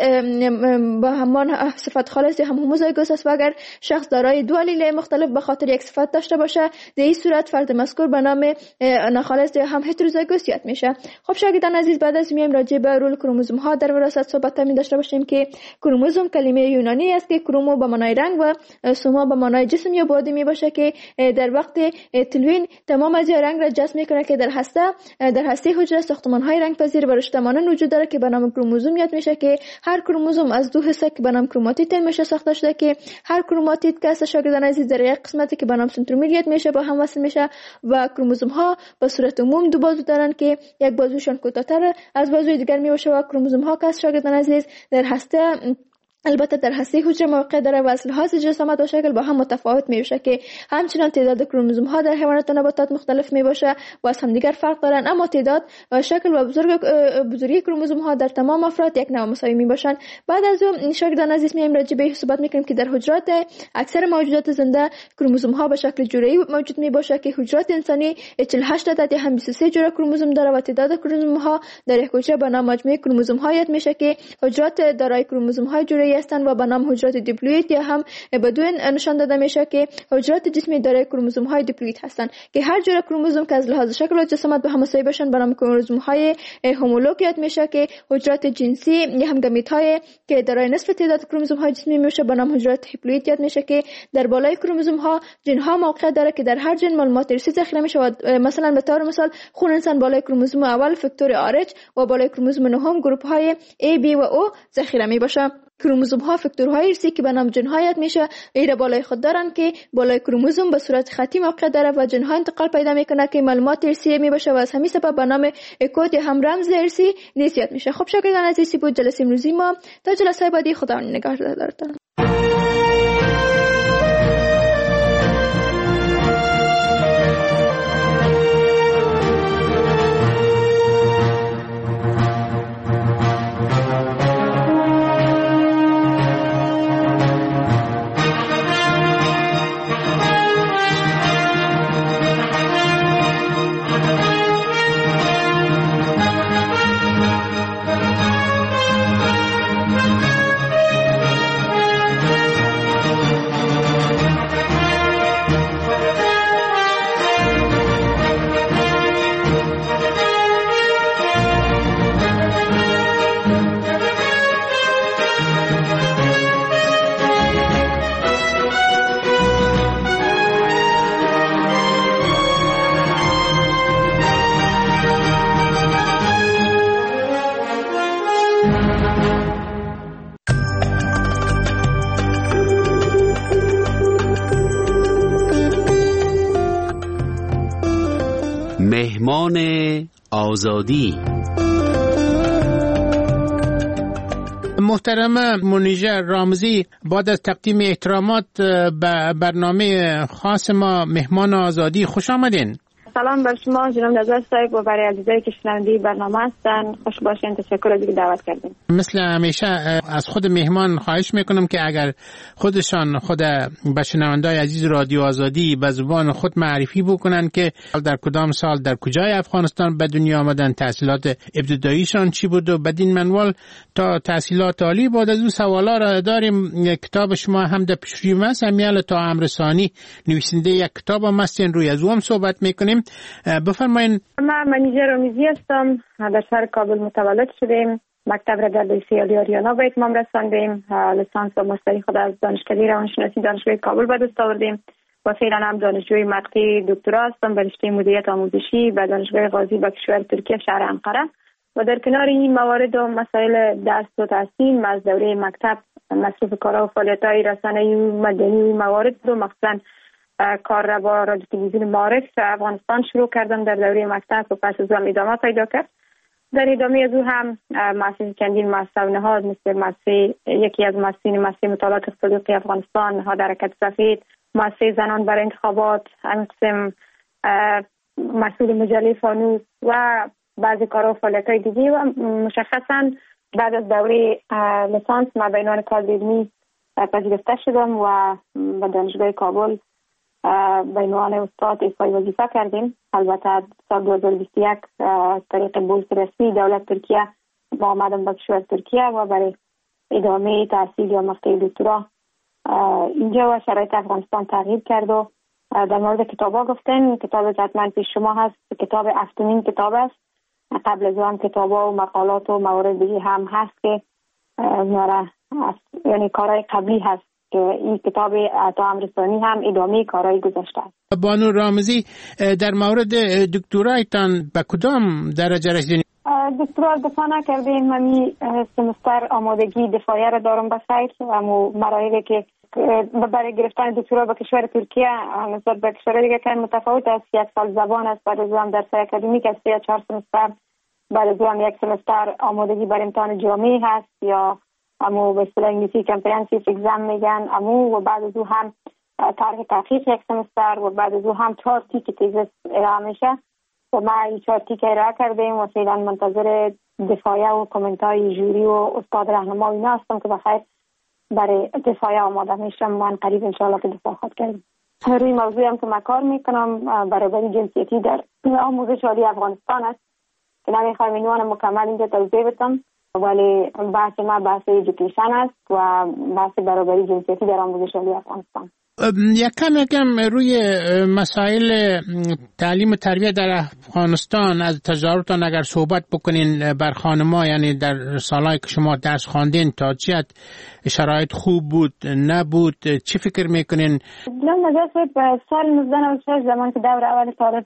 با همان صفت خالص هم هوموزایگوس است و اگر شخص دارای دو علیل مختلف به خاطر یک صفت داشته باشه، در این صورت فرد مذکور به نام ناخالص یا هم هتروزایگوس یاد میشه. خب شاگردان عزیز، بعد از میایم راجع به رول کروموزوم ها در وراثت صحبت می داشته باشیم که کروموزوم کلمه یونانی است که کرومو به معنای رنگ و سوما به معنای جسم یا بادی می باشه که در وقت تلوین تمام از رنگ را جذب میکنه که در هسته در هسته حجره ساختمان های رنگ پذیر و رشته مانند وجود داره که به نام کروموزوم یاد میشه که هر کروموزوم از دو حصه که به نام کروماتید میشه ساخته شده که هر کروماتید که شاگردان عزیز در یک قسمتی که به نام سنترومیر یاد میشه با هم وصل میشه و کروموزوم ها به صورت عموم دو بازو دارن که یک بازوشان کوتاه‌تر از بازوی دیگر میباشه و کروموزوم ها که شاگردان عزیز در هسته البته در هسته حجره موقع داره و از لحاظ جسامت و شکل با هم متفاوت میشه که همچنان تعداد کروموزوم ها در حیوانات و نباتات مختلف میباشه و از هم دیگر فرق دارن، اما تعداد و شکل و بزرگ بزرگی کروموزوم ها در تمام افراد یک نوع مساوی میباشن. بعد از اون شاگردان عزیز میایم راجع به صحبت میکنیم که در حجرات اکثر موجودات زنده کروموزوم ها به شکل جوره‌ای موجود میباشه که حجرات انسانی چهل و هشت عدد یا هم بیست و سه جوره کروموزوم داره و تعداد کروموزوم ها در یک حجره به نام مجموعه کروموزوم ها یاد میشه که حجرات دارای کروموزوم های جوره‌ای هستند و به نام حجرات دیپلوئید یا هم بدون نشان داده میشه که حجرات جسمی دارای کروموزوم های دیپلوئید هستند که هر جوره کروموزوم که از لحاظ شکل و جسامت به هم مساوی باشن به نام کروموزوم های هومولوگ یاد میشه که حجرات جنسی یا هم گامیت های که دارای نصف تعداد کروموزوم های جسمی میشه به نام حجرات هپلوئید یاد میشه که در بالای کروموزوم ها ژن ها موقع داره که در هر ژن معلومات ارثی ذخیره میشه و مثلا به طور مثال خون انسان بالای کروموزوم اول فاکتور آرچ و بالای کروموزوم نهم گروپ های A B و O ذخیره میباشه. کروموزوم ها فاکتورهای ارثی که به نام ژن ها یاد میشه ایره بالای خود دارن که بالای کروموزوم به صورت خطی موقع داره و ژن ها انتقال پیدا میکنه که معلومات ارثی میباشه و از همین سبب به نام کد یا هم رمز ارثی نیز یاد میشه. خب شاگردان عزیزی بود جلسه امروزی ما، تا جلسه بعدی خدا نگهدارتون. مهمان آزادی. محترم منیژه رامزی، بعد از تقدیم احترامات به برنامه خاص ما مهمان آزادی خوش آمدین. سلام بر شما جناب نظر صاحب و برای عزیزایی که شنونده برنامه هستن. خوش باشین. تشکر از اینکه دعوت کردین. مثل همیشه از خود مهمان خواهش میکنم که اگر خودشان خود به شنونده‌های عزیز رادیو آزادی به زبان خود معرفی بکنن که در کدام سال در کجای افغانستان به دنیا آمدن، تحصیلات ابتداییشان چی بود و بدین منوال تا تحصیلات عالی. بعد از اون سوالا را داریم. کتاب شما هم در پیشروی است، امیال تا امرسانی نویسنده یک کتاب هم هستین، روی از اون صحبت میکنیم. بفرمایید. من منیژه رامزی هستم. در شهر کابل متولد شدیم. مکتب را در لیسه عالی آریانا به اتمام رساندیم. لیسانس و ماستری خود از دانشکده روانشناسی دانشگاه کابل به دست آوردیم و فعلا هم دانشجوی مقطع دکترا هستم به رشته مدیریت آموزشی به دانشگاه غازی به کشور ترکیه شهر انقره. و در کنار این موارد و مسائل درس و تحصیل از دوره مکتب مصروف کارها و فعالیت‌های رسانه‌ای و مدنی موارد رو مخصوصاً کار را با رادیو تلویزیون معارف افغانستان شروع کردم در دوره مکتب و پس از آن ادامه پیدا کرد. در ادامه از او هم مؤسسه چندین مؤسسه و نهاد مثل مؤسسه یکی از مؤسسین مؤسسه مطالعات اقتصادی افغانستان، نهاد حرکت سفید، مؤسسه زنان برای انتخابات، همین قسم مسئول مجله فانوس و بعضی کارها و فعالیت‌های دیگه. و مشخصاً بعد از دوره لیسانس ما به عنوان کادر علمی پذیرفته شدم و به دانشگاه کابل به عنوان استاد ایفای وظیفه کردیم. البته سال دو هزار و بیست و یک از طریق بورس رسمی دولت ترکیه با آمدم به کشور ترکیه و برای ادامه تحصیل یا مقطع دکترا اینجا و شرایط افغانستان تغییر کرد. و در مورد کتابا گفتن، کتاب حتما پیش شما هست، کتاب هفتمین کتاب است. قبل از آن کتابا و مقالات و موارد دیگه هم هست که یعنی کارهای قبلی هست که این کتاب تا امرسانی هم ادامه کارهای گذاشته است. بانو رامزی، در مورد دکترایتان به کدام درجه رسیدین؟ دکترا دفاع نکردیم. همی سمستر آمادگی دفاعیه را دارم به خیر. اما مراحلی که برای گرفتن دکترا به کشور ترکیه نسبت به کشور دیگه که متفاوت است. یک سال زبان است، بعد از آن درس اکادمیک است یا چهار سمستر، بعد از آن یک سمستر آمادگی برای امتحان جامعی هست یا امو به اصطلاح انگلیسی کامپریهنسیو اگزم میگن امو. و بعد از او هم طرح تحقیق یک سمستر و بعد از او هم چهار تیک تیزس ارائه میشه و ما این چهار تیک ارائه کردیم و فعلا منتظر دفاعیه و کامنت‌های جوری و استاد راهنما اینا هستم که بخیر برای دفاعیه آماده میشم. من قریب انشاءالله که دفاع خود کردم. روی موضوعی هم که من کار میکنم برابری جنسیتی در آموزش عالی افغانستان است که نمیخوایم عنوان مکمل اینجا توضیح بدم، ولی بحث ما بحث ایژوکیشن است و بحث برابری جنسیتی در آموزش عالی افغانستان. یک کم یکم روی مسائل تعلیم و تربیت در افغانستان از تجاربتان اگر صحبت بکنین بر خانم‌ها، یعنی در سالهایی که شما درس خواندین تا چی شرایط خوب بود نبود، چی فکر میکنین؟ من نظر به سال نوزده نود و شش زمان که دور اول طالب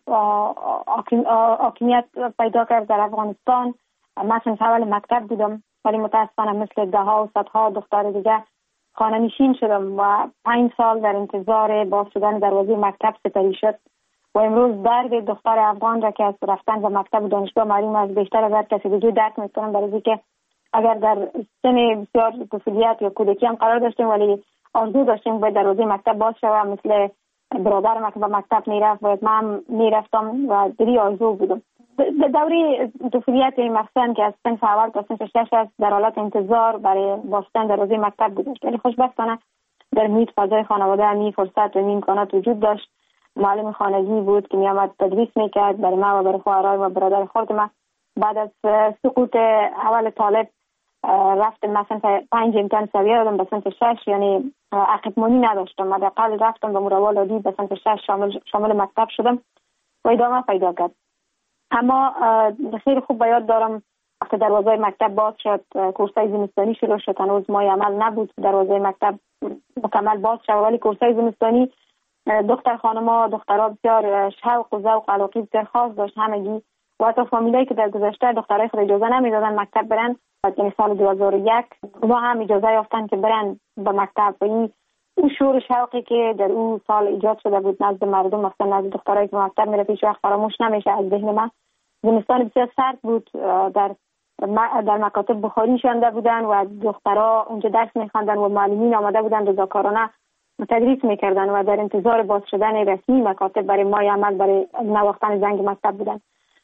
حاکمیت پیدا کرد در افغانستان، مثلا اول مکتب بودم ولی متاسفانه مثل ده ها و صدها دختر دیگه خانه نشین شدم و پنج سال در انتظار باز شدن دروازه مکتب سپری شد و امروز درد دختر افغان را که از رفتن به مکتب و دانشگاه معلوم از بیشتر از هر کسی دیگه درک میکنم، برای اینکه اگر در سن بسیار طفولیت یا کودکی هم قرار داشتیم ولی آرزو داشتیم باید دروازه مکتب باز شود، مثل برادر ما که به مکتب میرفت باید من میرفتم و دری آرزو بودم. در دوره طفولیت مخصوصا که از صنف اول تا صنف شش است در حالت انتظار برای بستن دروازه مکتب بودش، ولی خوشبختانه در محیط فضای خانواده همی فرصت و امکانات وجود داشت. معلم خانگی بود که میامد تدریس میکرد برای ما و برای خواهرای و برادر خود ما. بعد از سقوط اول طالب رفتم مثلا پنج امتحان سویه دادم به صنف شش، یعنی عقب‌مانی نداشتم، حداقل رفتم به مروال عادی به صنف شش شامل شامل مکتب شدم و ادامه پیدا کرد. اما خیلی خوب به یاد دارم وقتی دروازه مکتب باز شد، کورسای زمستانی شروع شد، هنوز ماه عمل نبود دروازه مکتب مکمل باز شد، ولی کورسای زمستانی دختر خانما دخترها بسیار شوق و ذوق و علاقه بسیار خاص داشت همگی و حتی فامیلایی که در گذشته دخترای خود اجازه نمیدادن مکتب برن، یعنی سال دو هزار و یک ما هم اجازه یافتن که برن به مکتب و این اون شور و شوقی که در اون سال ایجاد شده بود نزد مردم، مثلا نزد دخترایی که مکتب میرفت، هیچ وقت فراموش نمیشه از ذهن من. زمستان بسیار سرد بود، در در مکاتب بخاری شانده بودن و دخترها اونجا درس میخواندن و معلمین آمده بودن رضاکارانه تدریس میکردن و در انتظار باز شدن رسمی مکاتب برای ماه عمل، برای نواختن زنگ مکتب بودن.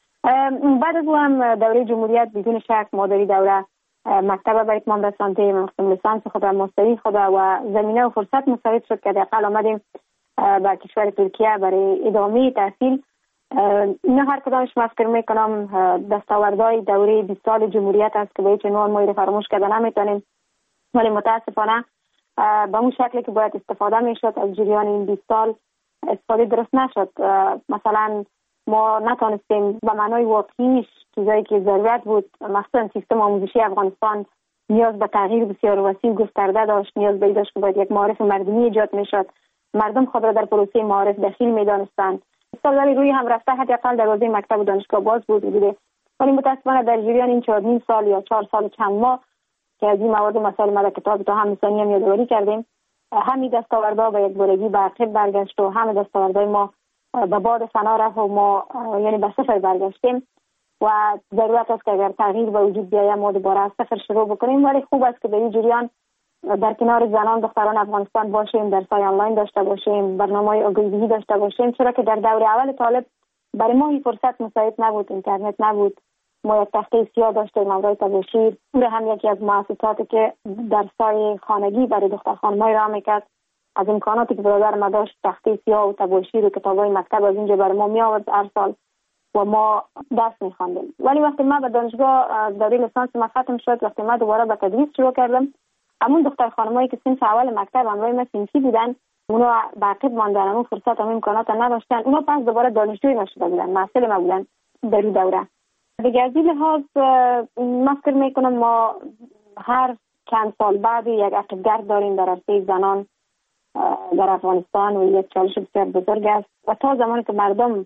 بعد از اون هم دوره جمهوریت بدون شک مادری دوره مکتب به اتمام رساندیم، مقسم لیسانس خود و ماستری خود و زمینه و فرصت مساعد شد که دقیقا آمدیم به کشور ترکیه برای ادامه تحصیل. اینا هر کدامش من فکر میکنم دستاوردهای دوره بیست سال جمهوریت است که به هیچ عنوان ما فراموش کرده نمیتونیم، ولی متاسفانه به اون شکلی که باید استفاده میشد از جریان این بیست سال استفاده درست نشد. مثلا ما نتونستیم به معنای واقعیش چیزایی که ضرورت بود، مثلا سیستم آموزشی افغانستان نیاز به تغییر بسیار وسیع گسترده داشت، نیاز به داشت که باید یک معارف مردمی ایجاد میشد، مردم خود را در پروسه معارف دخیل میدانستند. سالاری روی هم رفته، حداقل دروازه مکتب و دانشگاه باز بود بوده، ولی متاسفانه در جریان این چهار نیم سال یا چهار سال چند ماه که از این مواد مسائل ما در کتاب تا هم ثانی هم یادآوری کردیم، همین دستاوردها به یک بارگی به عقب برگشت و همه دستاوردهای ما به باد فنا رفت و ما یعنی به صفر برگشتیم و ضرورت است که اگر تغییر به وجود بیاید ما دوباره از صفر شروع بکنیم. ولی خوب است که در این جریان در کنار زنان دختران افغانستان باشیم، درس‌های آنلاین داشته باشیم، برنامه‌های آگاهی‌دهی داشته باشیم، چرا که در دور اول طالب برای ما این فرصت مساعد نبود، اینترنت نبود، ما یک تخته سیاه داشتیم مولای تباشیر، اون هم یکی از مؤسساتی که درس‌های خانگی برای دختر خانم‌ها را میکرد. از امکاناتی که برادر ما داشت تخته سیاه و تباشیر و کتاب‌های مکتب از اینجا برای ما می آورد هر سال و ما درس می‌خواندیم. ولی وقتی ما به دانشگاه دوره لیسانس ما ختم شد، وقتی ما دوباره به تدریس شروع کردم، همون دختر خانمایی که صنف اول مکتب همراه ما صنفی بودن، اونا باقی ماندن، اون فرصت همون امکانات نداشتن، اونا پس دوباره دانشجوی نشده بودن، محصل ما بودن در این دوره. دیگه از این لحاظ من فکر میکنم ما هر چند سال بعد یک عقب‌گرد داریم در عرصه زنان در افغانستان و یک چالش بسیار بزرگ است و تا زمانی که مردم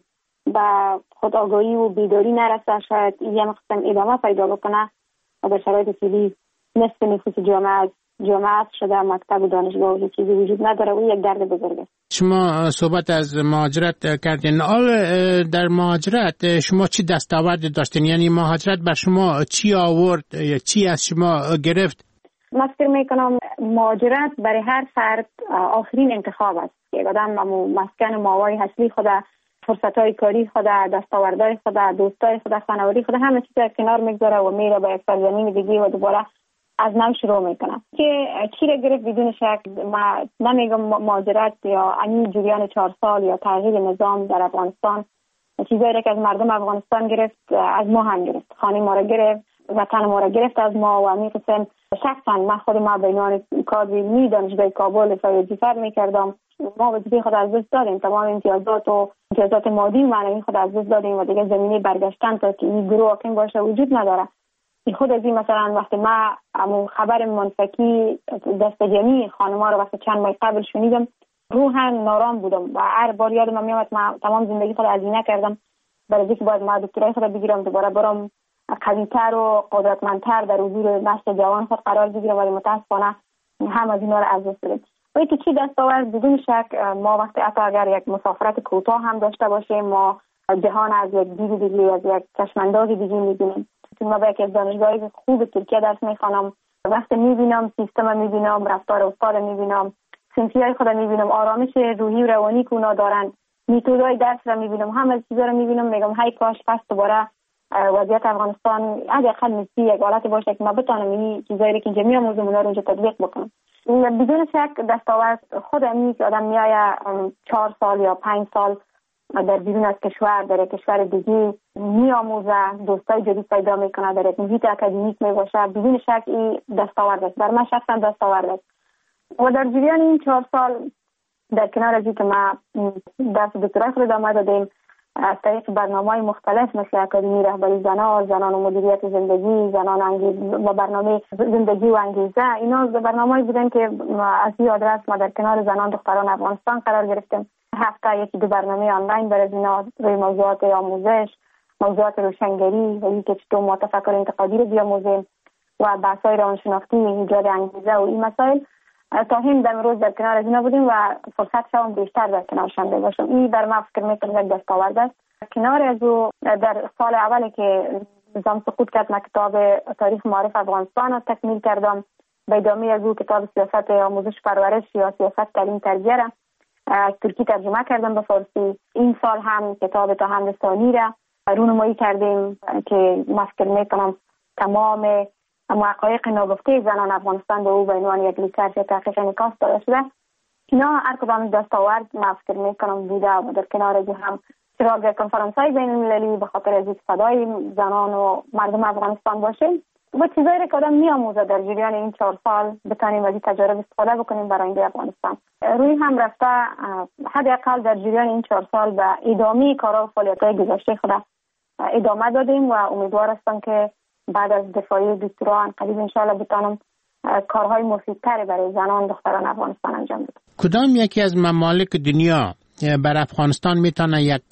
به خود آگاهی و بیداری نرسه شاید یه مقسم ادامه پیدا بکنه و در شرایط فعلی نصف نفوس جامعه جامعه شده مکتب و دانشگاه و هیچ چیزی وجود نداره و یک درد بزرگ است. شما صحبت از مهاجرت کردین. آل در مهاجرت شما چی دستاورد داشتین؟ یعنی مهاجرت بر شما چی آورد، چی از شما گرفت؟ من فکر میکنم مهاجرت برای هر فرد آخرین انتخاب است که آدم مسکن ماوای اصلی خود، فرصت‌های کاری خود، دستاوردهای خود، دوستای خود، خانوادگی خود، همه چیز کنار میگذاره و میره به یک سرزمین دیگه و دوباره از نو شروع میکنم. که چی را گرفت بدون شک ما نمیگم مهاجرت یا این جریان چهار سال یا تغییر نظام در افغانستان چیزایی را که از مردم افغانستان گرفت از ما هم گرفت، خانه ما را گرفت، وطن ما را گرفت از ما و همین قسم شخصا من خود ما به عنوان کادر می دانشگاه کابل فعالیت فرد میکردم، ما وظیفه خود از دست دادیم، تمام امتیازات و امتیازات مادی و معنوی خود از دست دادیم و دیگه زمینه برگشتن تا که این گروه حاکم باشه وجود نداره. خود از این مثلا وقتی ما همون خبر منفکی دست جمعی خانم‌ها رو وقتی چند ماه قبل شنیدم روحاً نارام بودم و هر بار یادم میاد ما تمام زندگی خود هزینه کردم برای اینکه باید ما دکترای خود بگیرم، دوباره برام قوی‌تر و قدرتمندتر در حضور نسل جوان خود قرار بگیرم، ولی متاسفانه هم از اینا رو از دست دادم. ولی که چی دستاورد بدون شک ما وقتی حتی اگر یک مسافرت کوتاه هم داشته باشیم ما جهان از یک دید دیگه، از یک چشمانداز دیگه می‌بینیم. ما با یکی از دانشگاه‌های خوب ترکیه درس می‌خوانم، وقتی می‌بینم سیستم می‌بینم، رفتار استاد می‌بینم، صنفی‌های خود می‌بینم، آرامش روحی و روانی که اونا دارن، میتودهای درس را می‌بینم، همه چیزا رو می‌بینم، میگم هی کاش پس دوباره وضعیت افغانستان حداقل نسبی یک حالت باشه که ما بتونم این چیزایی که اینجا می‌آموزم اونا رو اونجا تطبیق بکنم. بدون شک دستاورد خود اینی که آدم میآید چهار سال یا پنج سال در بیرون از کشور در کشور دیگه میآموزه، دوستای جدید پیدا میکنه، در یک محیط اکادمیک میباشه، بدون شک این دستاورد است. بر من شخصا دستاورد است. و در جریان این چهار سال در کنار از اینکه ما درس دکترای خود ادامه دادیم از طریق برنامه‌های مختلف مثل اکادمی رهبری زنان، زنان و مدیریت زندگی، زنان انگیزه و برنامه زندگی و انگیزه، اینا برنامه‌ای بودن که از این آدرس ما در کنار زنان دختران افغانستان قرار گرفتیم. هفته یکی دو برنامه آنلاین برای اینا روی موضوعات آموزش، موضوعات روشنگری و اینکه چطور ما تفکر انتقادی رو بیاموزیم و بحث‌های روانشناختی، ایجاد انگیزه و این مسائل. تا همین در روز در کنار از اینا بودیم و فرصت شوم بیشتر در کنارشان باشم. این بر ما فکر میکنم یک دستاورد است. کنار از او در سال اولی که نظام سقوط کرد، من کتاب تاریخ معارف افغانستان را تکمیل کردم. به ادامه از او کتاب سیاست آموزش پرورش یا سیاست تعلیم تربیه را از ترکی ترجمه کردم به فارسی. این سال هم کتاب تاهم ثانی را رونمایی کردیم که من فکر میکنم تمام حقایق ناگفته زنان افغانستان به او به عنوان یک ریسرچ تحقیق انعکاس داده شده. اینا هر کدام دستاورد من فکر میکنم بوده و در کنار از هم چراغ کنفرانس‌های بین المللی به خاطر از صدای زنان و مردم افغانستان باشه و چیزایی را که آدم می‌آموزه در جریان این چهار سال بتانیم از این تجارب استفاده بکنیم برای آینده افغانستان. روی هم رفته حداقل در جریان این چهار سال به ادامه کارها و فعالیت‌های گذشته خود ادامه دادیم و امیدوار هستم که بعد از دفاعی دکترا قریب انشاءالله بتانم کارهای مفیدتری برای زنان دختران افغانستان انجام بدم. کدام یکی از ممالک دنیا بر افغانستان میتونه یک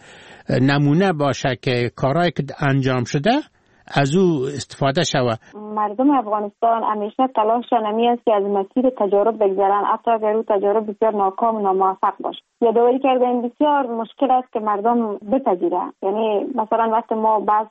نمونه باشه که کارهایی که انجام شده از او استفاده شود؟ مردم افغانستان همیشه تلاششان همی است که از مسیر تجارب بگذرن، حتی اگر او تجارب بسیار ناکام و ناموفق باشه. یادآوری کردن بسیار مشکل است که مردم بپذیره. یعنی مثلا وقتی ما بحث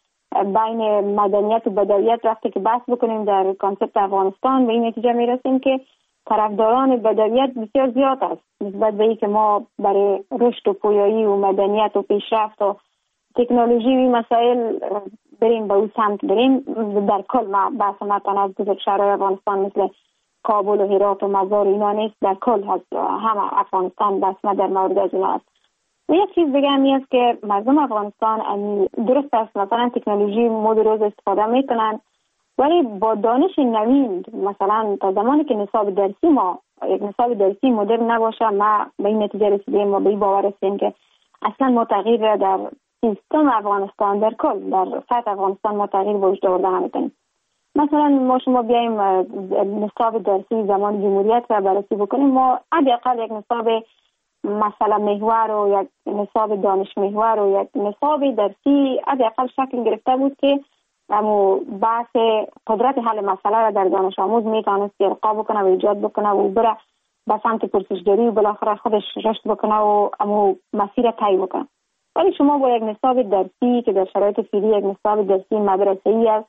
بین مدنیت و بدویت وقتی که بحث بکنیم در کانسپت افغانستان به این نتیجه میرسیم که طرفداران بدویت بسیار زیاد است نسبت به اینکه ما برای رشد و پویایی و مدنیت و پیشرفت و تکنولوژی و مسائل بریم به اون سمت بریم. در کل ما بحث ما تنها از بزرگ شهرهای افغانستان مثل کابل و هرات و مزار اینا نیست، در کل هست همه افغانستان بحث ما در مورد از اینا است. و یک چیز دیگه همی است که مردم افغانستان درست است مثلا تکنولوژی مد روز استفاده میکنن ولی با دانش نوین مثلا تا زمانی که نصاب درسی ما یک نصاب درسی مدرن نباشه ما به این نتیجه رسیدیم و به این باور هستیم که اصلا ما تغییر در سیستم افغانستان در کل در سطح افغانستان ما تغییر به وجود آورده نمیتونیم. مثلا ما شما بیایم نصاب درسی زمان جمهوریت را بررسی بکنیم، ما حداقل یک نصاب مثلا محور و یک نصاب دانش محور و یک نصاب درسی حداقل شکل گرفته بود که امو بحث قدرت حل مسئله را در دانش آموز میتونست ارقا بکنه و ایجاد بکنه و بره به سمت پرسشگری و بالاخره خودش رشد بکنه و امو مسیر طی بکنه. ولی شما با یک نصاب درسی که در شرایط فعلی یک نصاب درسی مدرسه‌ای است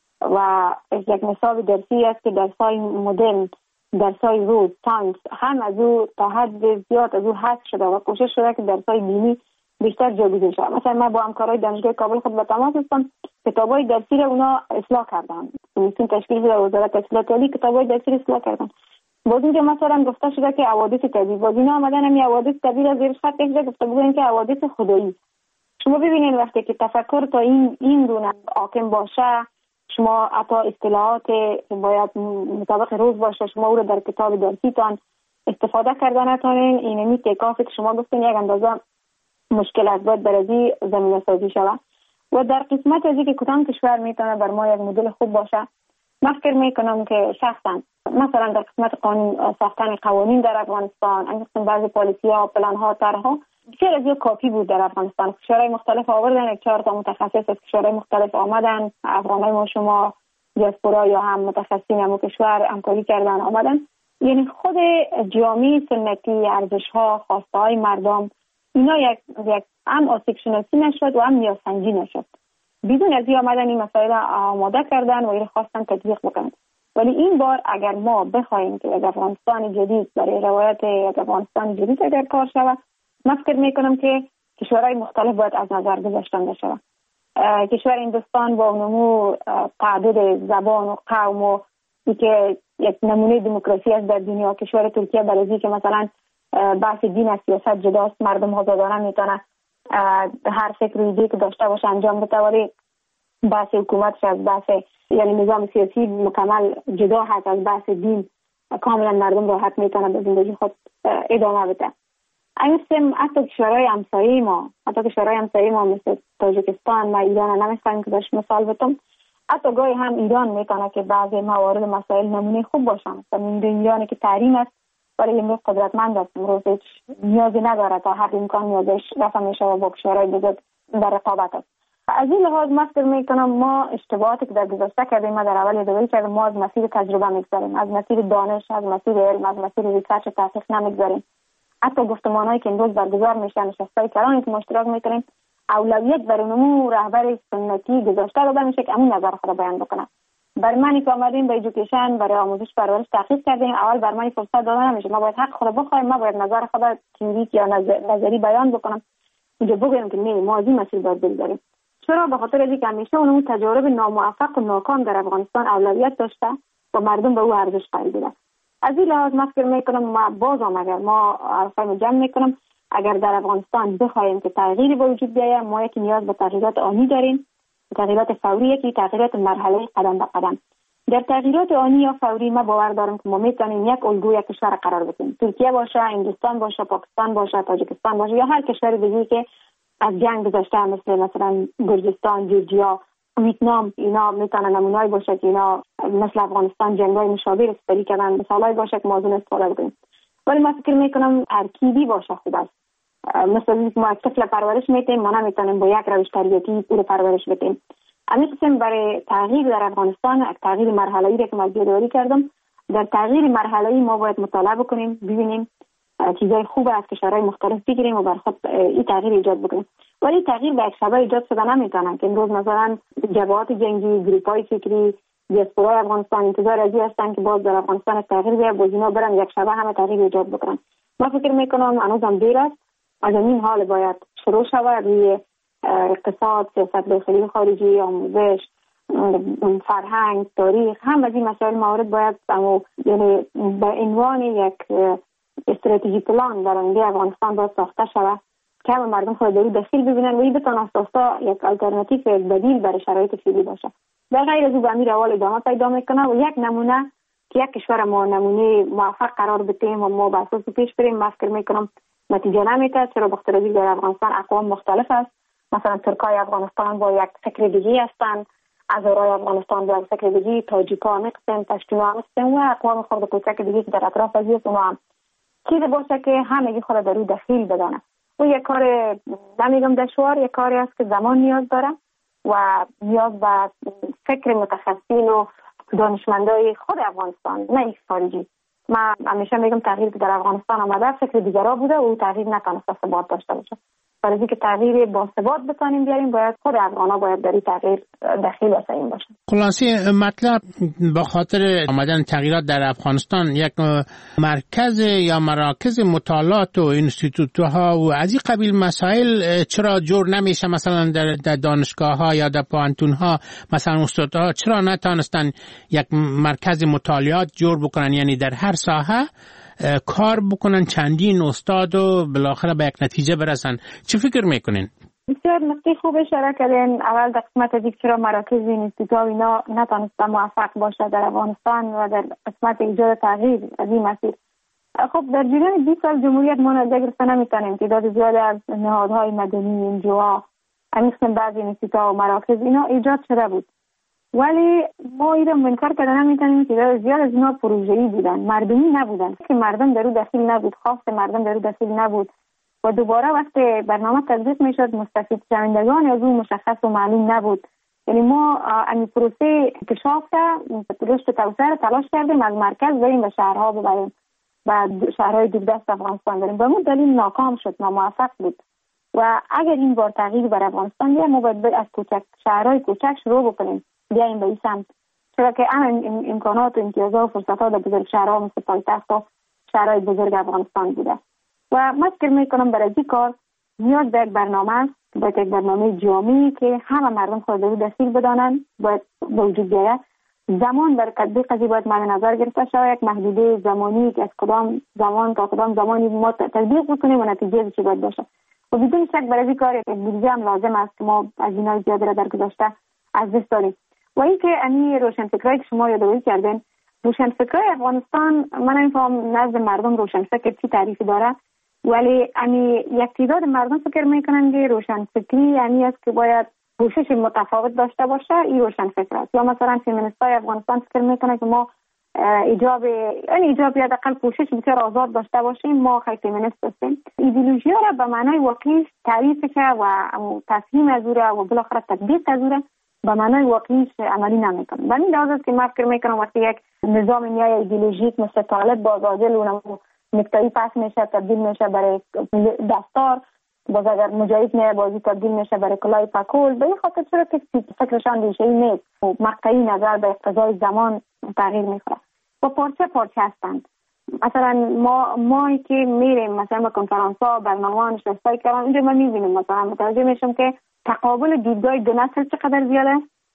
و یک نصاب درسی است که درس‌های مدرن، درس‌های روز، ساینس هم از او تا حد زیاد از او حذف شده و کوشش شده که درس‌های دینی بیشتر جایگزین شود. مثلا من با همکارای دانشگاه کابل خود به تماس هستم، کتابای درسی را اونا اصلاح کردن. کمیسیون تشکیل شده وزارت اطلاعات عالی کتابای درسی را اصلاح کردن. باز اینکه مثلا گفته شده که حوادث طبیعی، باز اینا آمدن همین حوادث طبیعی را زیر خط کشیده گفته بودن که حوادث خدایی. شما ببینید وقتی که تفکر تا این این گونه حاکم باشه، شما حتی اصطلاحات باید مطابق روز باشه، شما او را در کتاب درسیتان استفاده کردن نتونین، اینمی تکافی که شما گفتین یک اندازه مشکل است باید برازی زمینه سازی شود. و در قسمت از اینکه کدام کشور میتونه بر ما یک مدل خوب باشه، من فکر میکنم که شخصا مثلا در قسمت قانون ساختن قوانین در افغانستان، انگشتن بعضی پالیسی ها، پلان ها، طرحها بسیار از یک کافی بود در افغانستان. کشورهای مختلف آوردن، یک چهار تا متخصص از کشورهای مختلف آمدن، افغانای ما شما دیاسپورا یا هم متخصصین هم کشور همکاری کردن آمدن. یعنی خود جامعه سنتی، ارزش ها، خواسته های مردم اینا یک یک هم آسیب شناسی نشد و هم نیازسنجی نشد. بدون از این آمدن این مسائل آماده کردن و این خواستن تطبیق بکنن. ولی این بار اگر ما بخوایم که یک افغانستان جدید برای روایت یک افغانستان جدید اگر کار شود، من فکر میکنم که کشورهای مختلف باید از نظر گذاشتن بشه. کشور هندوستان با نمو تعدد زبان و قوم و که یک نمونه دموکراسی است در دنیا، کشور ترکیه برای که مثلا بحث دین از سیاست جداست، مردم آزادانه میتونه هر فکر و ایده که داشته باشه انجام بده، ولی بحث حکومتش از بحث یعنی نظام سیاسی مکمل جدا هست از بحث دین، کاملا مردم راحت میتونه به زندگی خود ادامه بده. این سم حتی کشورهای همسایه ما، حتی کشورهای همسایه ما مثل تاجیکستان و ایران نمیخوایم که داشت مثال بتم، حتی گاهی هم ایران میتونه که بعضی موارد مسائل نمونه خوب باشن. مثلا ایرانی که تحریم است ولی امروز قدرتمند است، امروز هیچ نیازی نداره تا هر امکان نیازش رفع میشه و با کشورهای دیگه در رقابت است. از این لحاظ من فکر میکنم ما اشتباهاتی که در گذشته کردیم، ما در اول یادآوری کردیم، ما از مسیر تجربه میگذاریم، از مسیر دانش، از مسیر علم، از مسیر ریسرچ و تحقیق نمیگذاریم. حتی گفتمانایی که امروز برگزار میشن، نشستای کلانی که ما اشتراک میکنیم، اولویت بر نمو رهبر سنتی گذاشته داده میشه که همون نظر خود بیان بکنه. بر منی که آمدیم به ایژوکیشن برای آموزش پرورش تحقیق کردیم، اول بر من فرصت داده نمیشه، ما باید حق خود بخوایم، ما باید نظر خود تئوریک یا نظری بیان بکنم، اینجا بگیم که نه ما از این مسیر باید بگذاریم. چرا؟ به خاطر اینکه همیشه اون تجارب ناموفق و ناکام در افغانستان اولویت داشته و مردم به او ارزش قائل بودند. از این لحاظ من فکر میکنم ما باز هم اگر ما حرفای جمع میکنم، اگر در افغانستان بخوایم که تغییری به وجود بیاید، ما یک نیاز به تغییرات آنی داریم، تغییرات فوری که تغییرات مرحله قدم به قدم. در تغییرات آنی یا فوری ما باور دارم که ما میتونیم یک الگوی کشور قرار بدیم، ترکیه باشه، هندوستان باشه، پاکستان باشه، تاجیکستان باشه یا هر کشور دیگه‌ای که از جنگ گذشته مثل مثلا گرجستان، جورجیا، ویتنام، اینا میتونن نمونه‌ای باشه که اینا مثل افغانستان جنگ‌های مشابه استفاده کردن، مثالای باشه که ما از اون استفاده کنیم. ولی من فکر میکنم ترکیبی باشه خوب است. مثلا اینکه ما طفل پرورش میتیم، ما نمیتونیم با یک روش تربیتی او رو پرورش بدیم. همین قسم برای تغییر در افغانستان، تغییر مرحله‌ای را که من یادآوری کردم، در تغییر مرحله‌ای ما باید مطالعه بکنیم، ببینیم چیزای خوب از کشورهای مختلف بگیریم و بر خود این تغییر ایجاد بکنیم. ولی تغییر به یک شبه ایجاد شده نمیتونه که امروز مثلا جبهات جنگی، گروپ‌های فکری، دیاسپورای افغانستان انتظار از این هستن که باز در افغانستان تغییر بیاد، باز اینا برن یک شبه همه تغییر ایجاد بکنن. من فکر میکنم هنوزم دیر است. از این حال باید شروع شود روی اقتصاد، سیاست داخلی خارجی، آموزش، فرهنگ، تاریخ، هم از این مسائل موارد باید اما یعنی به عنوان یک استراتژی پلان در آینده افغانستان باید ساخته شود که همه مردم خود در داخل ببینن و این بتونه اساسا یک آلترناتیو، یک بدیل برای شرایط فعلی باشه. در غیر از او به امیر اول ادامه پیدا میکنه و یک نمونه که یک کشور ما نمونه موفق قرار بدیم و ما به اساس پیش بریم، من فکر میکنم نتیجه نمیده. چرا؟ بخاطر اینکه در افغانستان اقوام مختلف است. مثلا ترکای افغانستان با یک فکر دیگه هستند، هزارای افغانستان با یک فکر دیگه، تاجیکا هستند، پشتوها هستند و اقوام خرد کوچک دیگه که در اطراف از اونا هم چیزی باشه که همگی خود در او دخیل بدانه. و یک کار نمیگم دشوار، یک کاری است که زمان نیاز داره و نیاز به فکر متخصصین و دانشمندای خود افغانستان، نه یک خارجی. من همیشه میگم تغییر که در افغانستان آمده فکر دیگرها بوده و او تغییر نتونسته ثبات داشته باشه. برای اینکه تغییر با ثبات بتونیم بیاریم، باید خود افغانا باید در این تغییر دخیل و سعیم باشه. خلاصه مطلب به خاطر آمدن تغییرات در افغانستان یک مرکز یا مراکز مطالعات و اینستیتوت‌ها و از این قبیل مسائل چرا جور نمیشه؟ مثلا در, در دانشگاه‌ها یا در پوهنتون‌ها مثلا استادها چرا نتونستن یک مرکز مطالعات جور بکنن، یعنی در هر ساحه کار بکنن، چندین استاد و بالاخره به یک نتیجه برسن؟ چه فکر میکنین؟ بسیار نکته خوب اشاره کردین. اول در قسمت دیگه چرا مراکز اینستیتوت اینا نتونسته موفق باشه در افغانستان و در قسمت ایجاد تغییر از این مسیر. خب در جریان بیست سال جمهوریت ما نتیجه گرفته نمیتونیم. تعداد زیادی از نهادهای مدنی، انجوها، همین بعضی اینستیتوت و مراکز اینا ایجاد شده بود، ولی ما اینا منکر کردن نمیتونیم که زیاد از اینا پروژه‌ای بودن، مردمی نبودن، که مردم درو دخیل نبود، خواست مردم درو دخیل نبود و دوباره وقتی برنامه تطبیق میشد مستفید شوندگان از اون مشخص و معلوم نبود. یعنی ما این پروسه انکشاف رشد توسعه تلاش کردیم از مرکز بریم به شهرها ببریم، و شهرهای دوردست افغانستان بریم، به اون دلیل ناکام شد، ناموفق بود. و اگر این بار تغییر بر افغانستان بیایم ما باید از کوچک شهرهای کوچک شروع بکنیم، بیایم به این سمت، چرا که این امکانات و امتیازات و فرصت‌ها در بزرگ شهرها مثل پایتخت و شهرهای بزرگ افغانستان بوده. و من فکر میکنم برای این کار نیاز به یک برنامه است، باید یک برنامه جامعی که همه مردم خود رو دخیل بدانند باید به وجود بیاید. زمان برای تطبیق از این باید مد نظر گرفته شود، یک محدوده زمانی که از کدام زمان تا کدام زمانی ما تطبیق بکنیم و نتیجه چی باید باشه. و بدون شک برای این کار یک بودجه هم لازم است که ما از اینا زیاده را در گذشته از دست داریم. و اینکه امی روشنفکرایی که شما یادآوری کردین، روشنفکرای افغانستان من نمی‌فهمم نزد مردم روشنفکر چی تعریفی داره، ولی امی یک تعداد مردم فکر میکنن که روشنفکری یعنی است که باید پوشش متفاوت داشته باشه، این روشنفکر است. یا مثلا فمینیستای افغانستان فکر میکنه که ما ایجاب این ایجاب یا حداقل پوشش بسیار آزاد داشته باشیم، ما خیلی فمینیست هستیم. ایدئولوژی را به معنای واقعی تعریف شه و تفهیم از او را و بالاخره تطبیق از او را به معنای واقعیش عملی نمیکنه. و این لحاظ است که من فکر میکنم وقتی یک نظام نیای ایدئولوژیک مثل طالب باز عادل اونم نکتایی پس میشه تبدیل میشه برای دستار، باز اگر مجاهد نه بازی تبدیل میشه برای کلاه پکول، به این خاطر چرا که فکرشان ریشه‌ای نیست و مقطعی نظر به اقتضای زمان تغییر میخوره و پارچه پارچه هستند. مثلا ما مایی که میریم مثلا به کنفرانس ها برنامه نشستای کردن اینجا ما میبینیم مثلا متوجه میشم که تقابل دیدگاه دو نسل چقدر زیاده.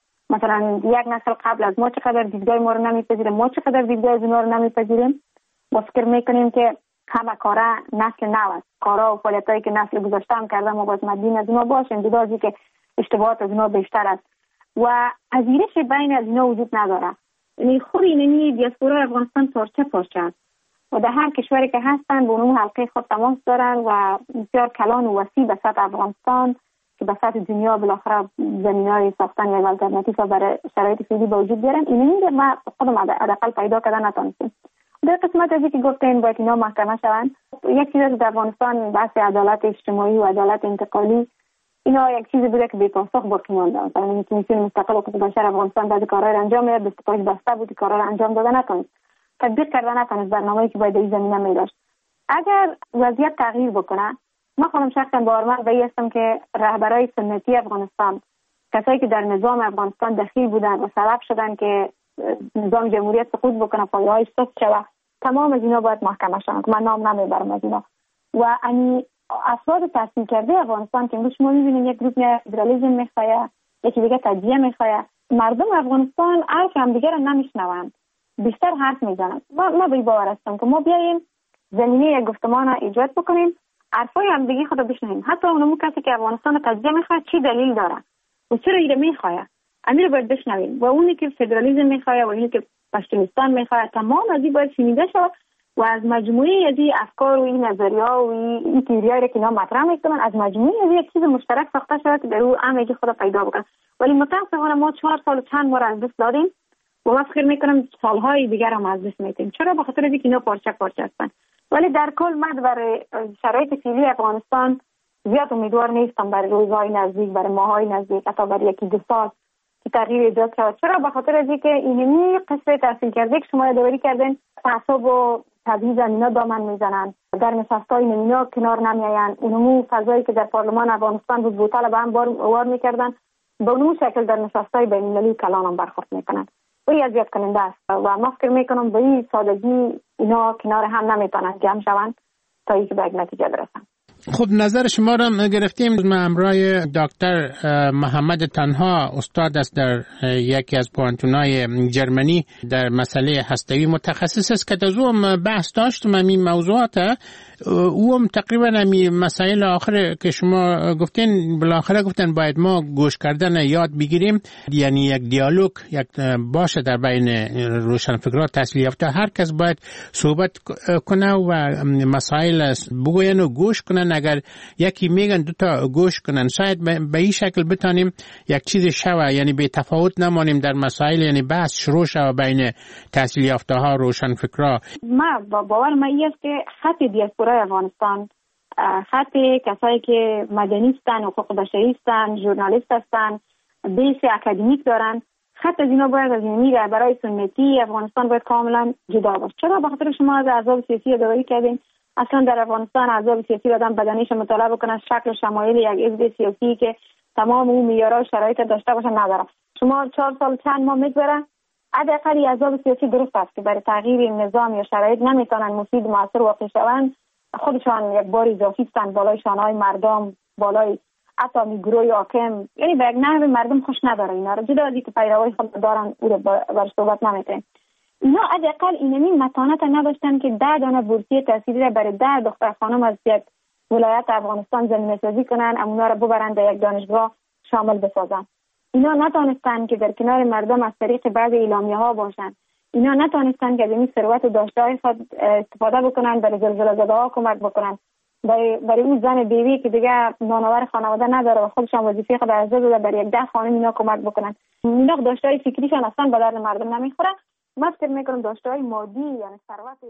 مثلا یک نسل قبل از ما چقدر دیدگاه ما رو نمیپذیره، ما چقدر دیدگاه از اونا رو نمیپذیریم. با فکر میکنیم که همه کارا نسل نو است، کارا و فعالیتایی که نسل گذشته هم کرده ما باز مدین از اونا باشیم، دیدازی که اشتباهات از اونا بیشتر است و پذیرش بین از اونا وجود نداره. یعنی خود اینمی دیاسپورا افغانستان پارچه پارچه است و در هر کشوری که هستن با اون حلقه خود تماس دارن و بسیار کلان و وسیع به سطح افغانستان که به سطح دنیا بالاخره زمینه‌های ساختن یک آلترناتیو برای شرایط فعلی به وجود بیارن. اینمی ما خودم حداقل پیدا کردن نتونستیم. در قسمت از اینکه گفتین باید اینا محکمه شوند، یک چیز در افغانستان بحث عدالت اجتماعی و عدالت انتقالی اینا یک چیزی بوده که بی پاسخ باقی مانده. مثلا کمیسیون مستقل حقوق بشر افغانستان بعضی کارا رو انجام میداد، دستگاه بسته بود، کارا رو انجام داده نتونست، تطبیق کرده نتونست برنامه‌ای که باید این زمینه می‌داشت. اگر وضعیت تغییر بکنه، ما خودم شخصا باورمند به این هستم که رهبرای سنتی افغانستان، کسایی که در نظام افغانستان دخیل بودن و سبب شدن که نظام جمهوریت سقوط بکنه، پایه‌هایش سقوط شود، تمام از اینا باید محکمه شوند. من نام نمیبرم از اینا. و انی افراد تحصیل کرده افغانستان که شما می‌بینید یک گروه لیبرالیسم می‌خواد، یکی دیگه تجزیه می‌خواد، مردم افغانستان حرف هم دیگه رو نمیشنوند، بیشتر حرف میزنند. ما ما به باور هستم که ما بیایم زمینه یک گفتمان را ایجاد بکنیم، حرفای هم دیگه خود بشنویم. حتی اونمو کسی که افغانستان تجزیه می‌خواد چی دلیل داره و چرا ایره می‌خواد، امیر باید بشنویم. و اونی که فدرالیسم می‌خواد و اونی که پشتونستان می‌خواد، تمام از این باید شنیده شود و از مجموعه از این افکار و این نظریه‌ها و این تئوری‌هایی که اینا مطرح می‌کنن، از مجموعه از یک چیز مشترک ساخته شود که در او همگی خود پیدا بکنه. ولی متأسفانه ما چهار سال چند ما از دست دادیم و من فکر می‌کنم سال‌های دیگر هم از دست می‌دیم. چرا؟ به خاطر اینکه اینا پارچه پارچه هستن. ولی در کل من برای شرایط فعلی افغانستان زیاد امیدوار نیستم برای روزهای نزدیک، برای ماهای نزدیک، حتی برای یکی دو سال که تغییر ایجاد شود. چرا؟ به خاطر اینکه اینمی قصه تحصیل کرده که شما یادآوری کردین، تعصب و تبعیض اینا دامن میزنن، در نشست‌های اینا کنار نمیآیند. اونمو فضایی که در پارلمان افغانستان بود بوتال به هم بار وار میکردن، به اون شکل در نشست‌های بین‌المللی کلان هم برخورد میکنن. و این اذیت کننده است و من فکر میکنم به این سادگی اینا کنار هم نمیتونن جمع شوند تا اینکه به یک نتیجه برسن. خب نظر شما را گرفتیم. من همراه دکتر محمد تنها استاد است در یکی از پوانتونای جرمنی در مسئله هسته‌ای، متخصص است که از اون بحث داشتم این موضوعات. او هم تقریبا همین مسائل آخر که شما گفتین بالاخره گفتن باید ما گوش کردن یاد بگیریم، یعنی یک دیالوگ یک باشه در بین روشنفکران تحصیل یافته، هر کس باید صحبت کنه و مسائل بگوین و گوش کنن. اگر یکی میگن دو تا گوش کنن، شاید به این شکل بتانیم یک چیز شوه، یعنی به تفاوت نمانیم در مسائل، یعنی بحث شروع شوه بین تحصیل یافته ها روشنفکرا. ما با باور ما این است که خط دیاسپورای افغانستان، خط کسایی که مدنی هستن، حقوق بشری هستن، ژورنالیست هستن، بیس اکادمیک دارن، خط از اینا باید از اینی برای سنتی افغانستان باید کاملا جدا باشه. چرا؟ به خاطر شما از احزاب سیاسی یادآوری کردین. اصلا در افغانستان احزاب سیاسی آدم بدنیش مطالعه بکنه، شکل شمایل یک حزب سیاسی که تمام اون معیارها شرایط داشته باشه نداره. شما چهار سال چند ماه میگذره، حداقل احزاب سیاسی درست است که برای تغییر نظام یا شرایط نمیتونن مفید موثر واقع شوند، خودشان یک بار اضافی هستند بالای شانه‌های مردم، بالای حتی گروه حاکم، یعنی به یک نحو مردم خوش نداره. اینا رو جدا از اینکه پیروای خود دارن او رو بر صحبت نمیکنن. اینا حداقل اینمی متانت نداشتن که ده دانه بورسیه تحصیلی را برای ده دختر خانم از یک ولایت افغانستان زمینه سازی کنن، اونا را ببرن در یک دانشگاه شامل بسازن. اینا نتونستن که در کنار مردم از طریق بعض اعلامیه ها باشن. اینا نتونستن که از این ثروت داشته خود استفاده بکنن، برای زلزله زده ها کمک بکنن، برای برای اون زن بیوی که دیگه نانآور خانواده نداره و خودشان وظیفه خود از داده برای یک ده خانم اینا کمک بکنن. اینا داشته فکریشان اصلا به درد مردم نمیخوره. من فکر میکنم داشته های مادی یعنی ثروت